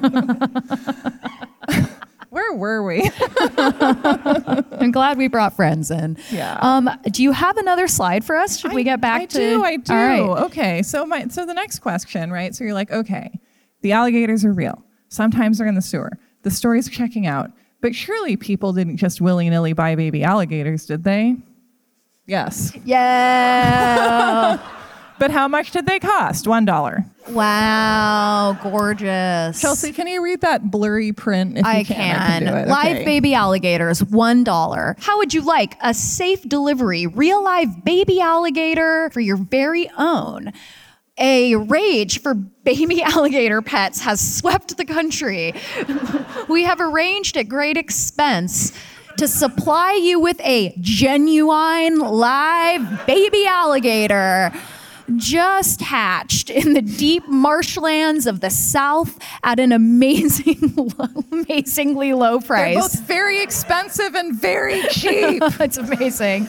Where were we? I'm glad we brought Friends in. Yeah. Do you have another slide for us? Should we get back to? I do. All right. Okay. So the next question, right? So you're like, okay, the alligators are real. Sometimes they're in the sewer. The story's checking out. But surely people didn't just willy-nilly buy baby alligators, did they? Yes. Yeah. But how much did they cost? $1. Wow, gorgeous. Chelsea, can you read that blurry print? If you can. I can do it. Live baby alligators, $1. How would you like a safe delivery, real live baby alligator for your very own? A rage for baby alligator pets has swept the country. We have arranged at great expense to supply you with a genuine live baby alligator just hatched in the deep marshlands of the South at an amazingly low price. They're both very expensive and very cheap. It's amazing.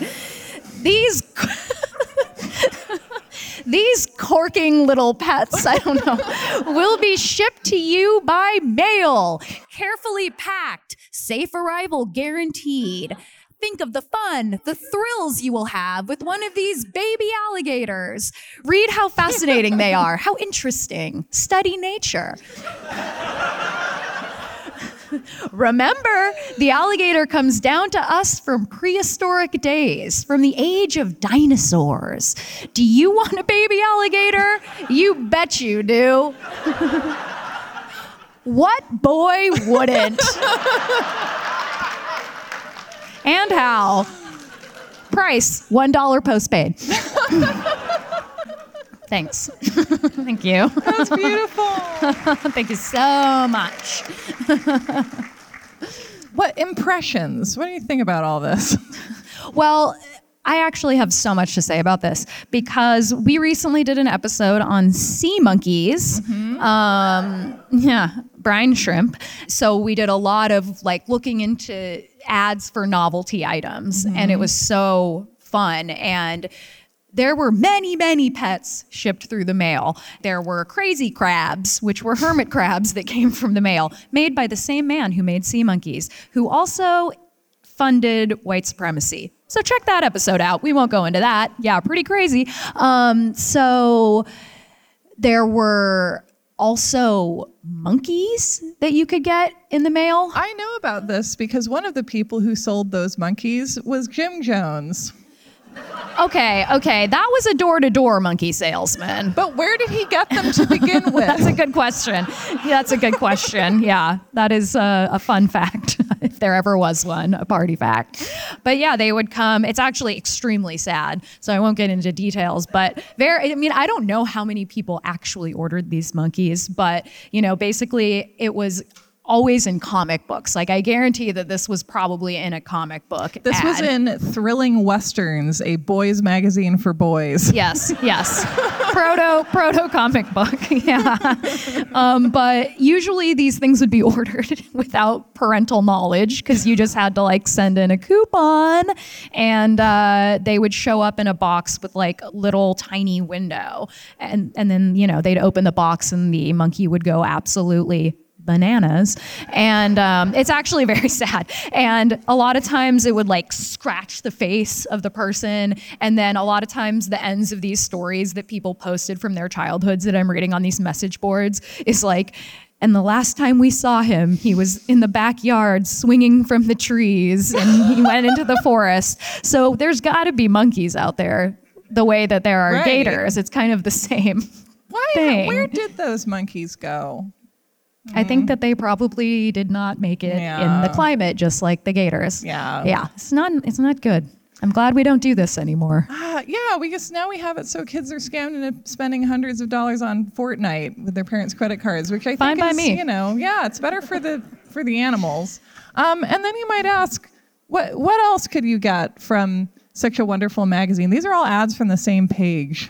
These corking little pets, I don't know, will be shipped to you by mail. Carefully packed, safe arrival guaranteed. Think of the fun, the thrills you will have with one of these baby alligators. Read how fascinating they are, how interesting. Study nature. Remember, the alligator comes down to us from prehistoric days, from the age of dinosaurs. Do you want a baby alligator? You bet you do. What boy wouldn't? And how? Price, $1 postpaid. Thanks. Thank you. That's beautiful. Thank you so much. What impressions? What do you think about all this? Well, I actually have so much to say about this because we recently did an episode on sea monkeys. Brine shrimp. So we did a lot of like looking into ads for novelty items, and it was so fun. And there were many, many pets shipped through the mail. There were crazy crabs, which were hermit crabs that came from the mail, made by the same man who made sea monkeys, who also funded white supremacy. So check that episode out. We won't go into that. Yeah, pretty crazy. So there were also monkeys that you could get in the mail. I know about this because one of the people who sold those monkeys was Jim Jones. Okay, that was a door-to-door monkey salesman. But where did he get them to begin with? That's a good question. Yeah, that is a fun fact, if there ever was one, a party fact. But yeah, they would come. It's actually extremely sad, so I won't get into details. But I don't know how many people actually ordered these monkeys, but basically it was always in comic books. Like, I guarantee that this was probably in a comic book This ad. was in Thrilling Westerns, a boys magazine for boys. Yes. Proto comic book. Yeah. But usually these things would be ordered without parental knowledge because you just had to like send in a coupon, and they would show up in a box with like a little tiny window, and then they'd open the box and the monkey would go absolutely bananas. And it's actually very sad. And a lot of times it would like scratch the face of the person. And then a lot of times the ends of these stories that people posted from their childhoods that I'm reading on these message boards is like, and the last time we saw him, he was in the backyard swinging from the trees and he went into the forest. So there's got to be monkeys out there the way that there are gators. It's kind of the same thing. Where did those monkeys go? I think that they probably did not make it in the climate, just like the gators. Yeah. It's not good. I'm glad we don't do this anymore. Now we have it so kids are scammed into spending hundreds of dollars on Fortnite with their parents' credit cards, which I think Fine by is, me. It's better for the animals. And then you might ask, what else could you get from such a wonderful magazine? These are all ads from the same page.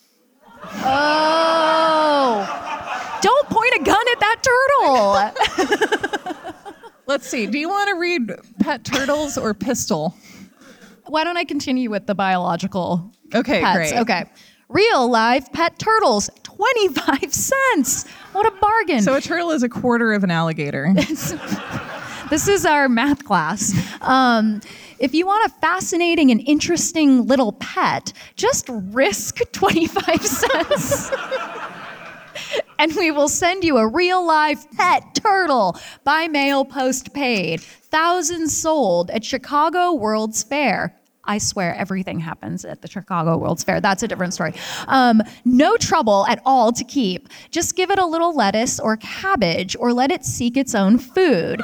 Oh. Don't point a gun at that turtle. Let's see. Do you want to read Pet Turtles or Pistol? Why don't I continue with the biological Okay, pets? great. Okay. Real live pet turtles, 25 cents. What a bargain. So a turtle is a quarter of an alligator. This is our math class. If you want a fascinating and interesting little pet, just risk 25 cents. And we will send you a real live pet turtle by mail postpaid. Thousands sold at Chicago World's Fair. I swear everything happens at the Chicago World's Fair. That's a different story. No trouble at all to keep. Just give it a little lettuce or cabbage or let it seek its own food.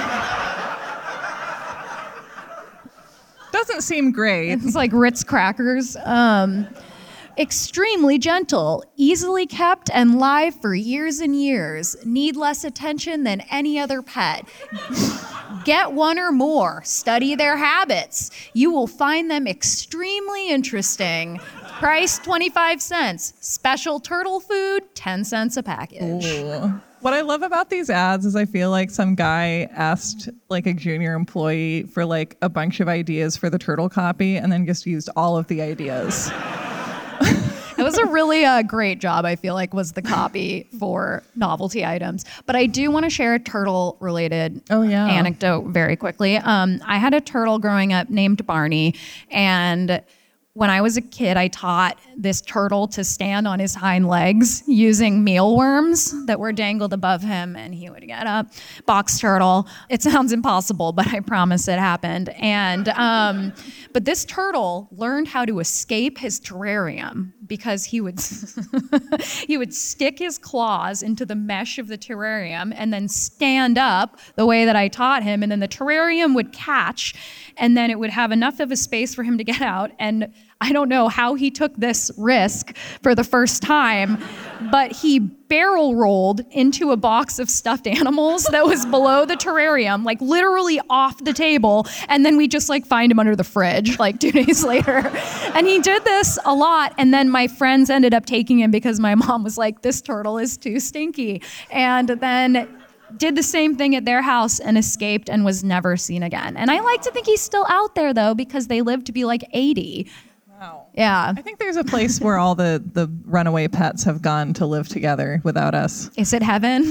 Doesn't seem great. It's like Ritz crackers. Extremely gentle, easily kept, and live for years and years. Need less attention than any other pet. Get one or more. Study their habits. You will find them extremely interesting. Price 25 cents. Special turtle food, 10 cents a package. Ooh. What I love about these ads is I feel like some guy asked like a junior employee for like a bunch of ideas for the turtle copy and then just used all of the ideas. It was a really great job, I feel like, was the copy for novelty items. But I do want to share a turtle-related anecdote very quickly. I had a turtle growing up named Barney, and when I was a kid, I taught this turtle to stand on his hind legs using mealworms that were dangled above him, and he would get up. Box turtle. It sounds impossible, but I promise it happened. And but this turtle learned how to escape his terrarium because he would he would stick his claws into the mesh of the terrarium and then stand up the way that I taught him, and then the terrarium would catch, and then it would have enough of a space for him to get out. And I don't know how he took this risk for the first time, but he barrel rolled into a box of stuffed animals that was below the terrarium, like literally off the table. And then we just like find him under the fridge like 2 days later. And he did this a lot. And then my friends ended up taking him because my mom was like, this turtle is too stinky. And then did the same thing at their house and escaped and was never seen again. And I like to think he's still out there though, because they lived to be like 80. Wow. Yeah. I think there's a place where all the runaway pets have gone to live together without us. Is it heaven?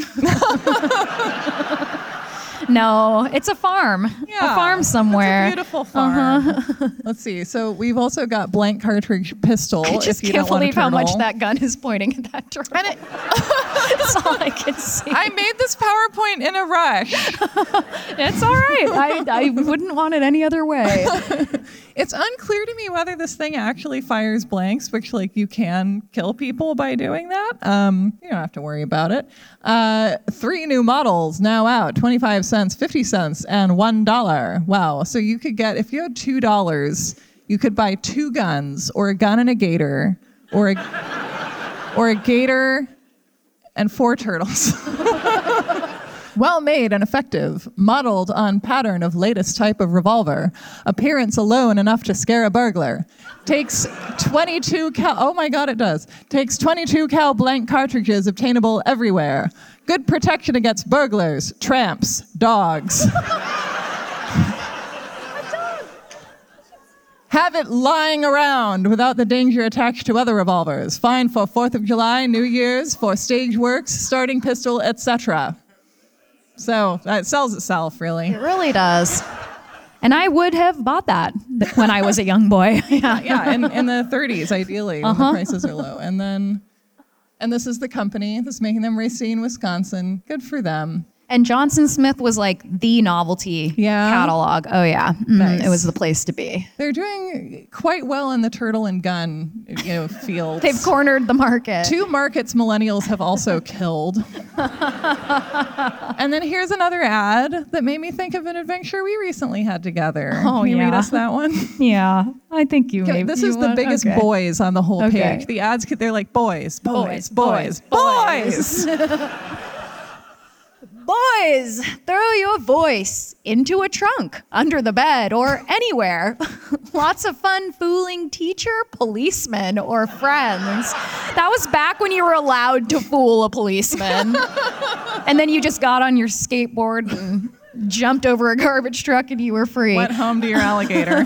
No, it's a farm. Yeah, a farm somewhere. It's a beautiful farm. Let's see. So we've also got blank cartridge pistol. I just if you can't don't want a believe how much turtle. that gun is pointing at that turtle. And That's all I can see. I made this PowerPoint in a rush. It's all right. I wouldn't want it any other way. It's unclear to me whether this thing actually fires blanks, which like you can kill people by doing that. You don't have to worry about it. 3 new models now out, 25 cents, 50 cents, and $1. Wow. So you could get, if you had $2, you could buy 2 guns or a gun and a gator or a gator and 4 turtles. Well made and effective, modeled on pattern of latest type of revolver. Appearance alone enough to scare a burglar. Takes 22 cal, oh my God, it does. Takes 22 cal blank cartridges obtainable everywhere. Good protection against burglars, tramps, dogs. Have it lying around without the danger attached to other revolvers. Fine for 4th of July, New Year's, for stage works, starting pistol, etc. So it sells itself, really. It really does. And I would have bought that when I was a young boy. Yeah, in the 30s, ideally, when the prices are low. And this is the company that's making them, Racine, Wisconsin. Good for them. And Johnson Smith was like the novelty catalog. Oh yeah, Nice. It was the place to be. They're doing quite well in the turtle and gun, fields. They've cornered the market. 2 markets millennials have also killed. And then here's another ad that made me think of an adventure we recently had together. Oh, Can you read yeah. us that one? Yeah, I think you. Okay, this is the biggest boys on the whole Okay. page. The ads, they're like boys. Boys. Boys, throw your voice into a trunk, under the bed, or anywhere. Lots of fun fooling teacher, policeman, or friends. That was back when you were allowed to fool a policeman. And then you just got on your skateboard and jumped over a garbage truck and you were free. Went home to your alligator.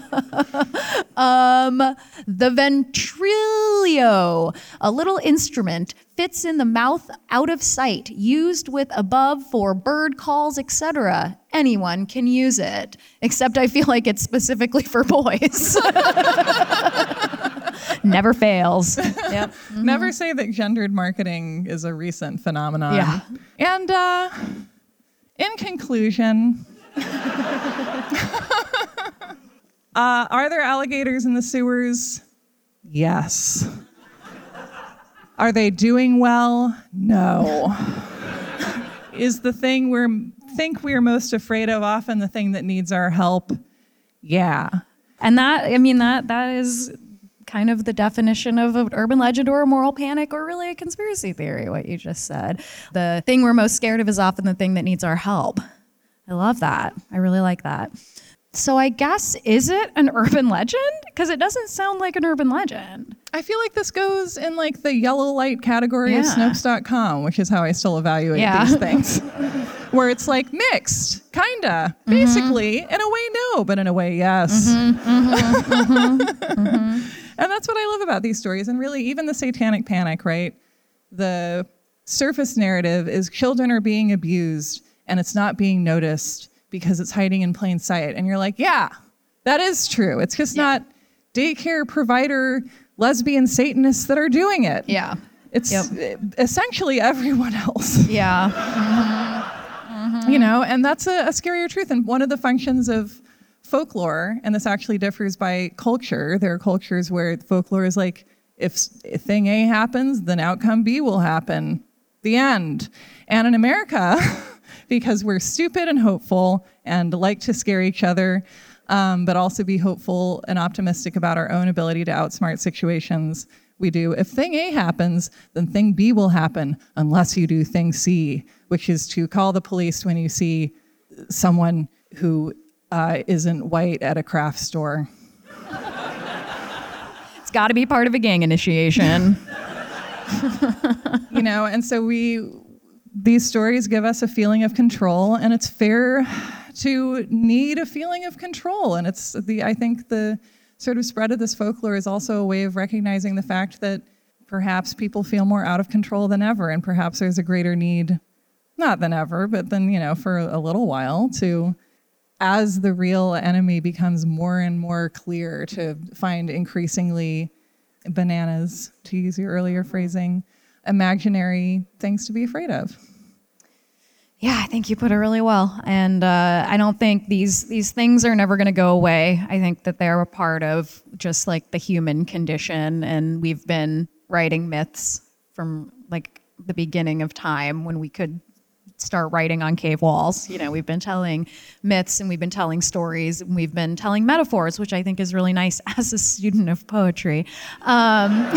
The Ventrilio, a little instrument, fits in the mouth out of sight, used with above for bird calls, etc. Anyone can use it, except I feel like it's specifically for boys. Never fails. Yep. Mm-hmm. Never say that gendered marketing is a recent phenomenon. Yeah. And in conclusion, are there alligators in the sewers? Yes. Are they doing well? No. Is the thing we're most afraid of often the thing that needs our help? Yeah. And that is kind of the definition of an urban legend or a moral panic or really a conspiracy theory, what you just said. The thing we're most scared of is often the thing that needs our help. I love that. I really like that. So I guess, is it an urban legend? Because it doesn't sound like an urban legend. I feel like this goes in like the yellow light category of Snopes.com, which is how I still evaluate these things. Where it's like mixed, kinda, basically, in a way no, but in a way yes. And that's what I love about these stories. And really, even the Satanic Panic, right? The surface narrative is children are being abused and it's not being noticed because it's hiding in plain sight. And you're like, yeah, that is true. It's just not daycare provider, lesbian Satanists that are doing it. Yeah. It's essentially everyone else. Yeah. And that's a scarier truth. And one of the functions of folklore, and this actually differs by culture, there are cultures where folklore is like, if thing A happens, then outcome B will happen. The end. And in America, because we're stupid and hopeful and like to scare each other, but also be hopeful and optimistic about our own ability to outsmart situations. We do, if thing A happens, then thing B will happen unless you do thing C, which is to call the police when you see someone who isn't white at a craft store. It's got to be part of a gang initiation. And so these stories give us a feeling of control, and it's fair to need a feeling of control. And I think the sort of spread of this folklore is also a way of recognizing the fact that perhaps people feel more out of control than ever, and perhaps there's a greater need, not than ever, but then, for a little while as the real enemy becomes more and more clear, to find increasingly bananas, to use your earlier phrasing, imaginary things to be afraid of. Yeah, I think you put it really well. And I don't think these things are never going to go away. I think that they're a part of just like the human condition. And we've been writing myths from like the beginning of time when we could start writing on cave walls. We've been telling myths, and we've been telling stories, and we've been telling metaphors, which I think is really nice as a student of poetry. And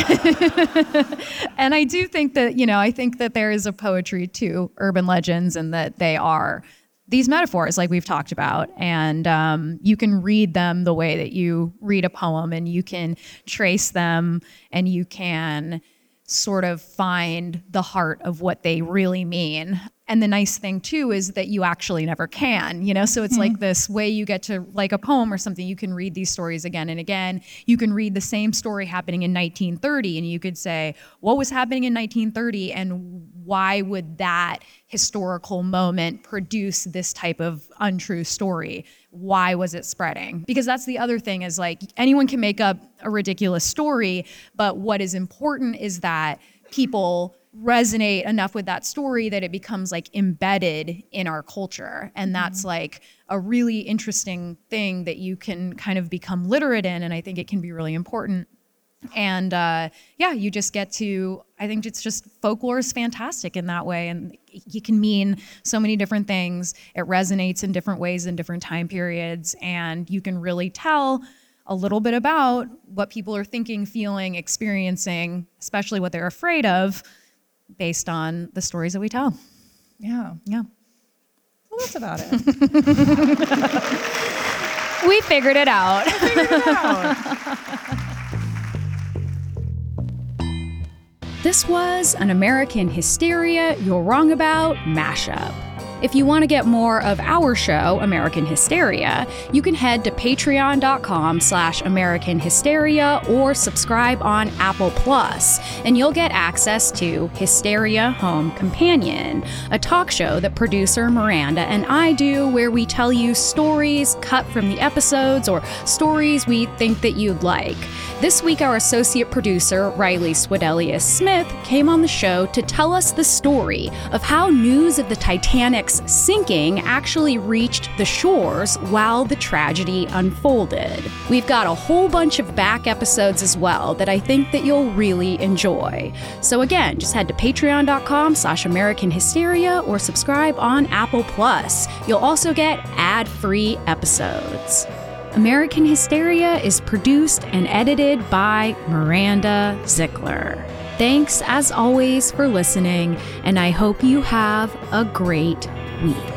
I do think that, I think that there is a poetry to urban legends, and that they are these metaphors like we've talked about. And you can read them the way that you read a poem, and you can trace them, and you can sort of find the heart of what they really mean. And the nice thing too is that you actually never can, so it's like this way you get to, like a poem or something, you can read these stories again and again. You can read the same story happening in 1930, and you could say, what was happening in 1930, and why would that historical moment produce this type of untrue story? Why was it spreading? Because that's the other thing, is like anyone can make up a ridiculous story, but what is important is that people resonate enough with that story that it becomes like embedded in our culture. And that's like a really interesting thing that you can kind of become literate in. And I think it can be really important. And you just get to, I think it's just, folklore is fantastic in that way. And you can mean so many different things. It resonates in different ways in different time periods. And you can really tell a little bit about what people are thinking, feeling, experiencing, especially what they're afraid of, based on the stories that we tell. Yeah. Well, that's about it. We figured it out. This was an American Hysteria You're Wrong About mashup. If you want to get more of our show, American Hysteria, you can head to patreon.com/American Hysteria or subscribe on Apple Plus, and you'll get access to Hysteria Home Companion, a talk show that producer Miranda and I do, where we tell you stories cut from the episodes or stories we think that you'd like. This week, our associate producer, Riley Swedelius Smith, came on the show to tell us the story of how news of the Titanic's sinking actually reached the shores while the tragedy unfolded. We've got a whole bunch of back episodes as well that I think that you'll really enjoy. So again, just head to patreon.com/American Hysteria or subscribe on Apple Plus. You'll also get ad-free episodes. American Hysteria is produced and edited by Miranda Zickler. Thanks, as always, for listening, and I hope you have a great week.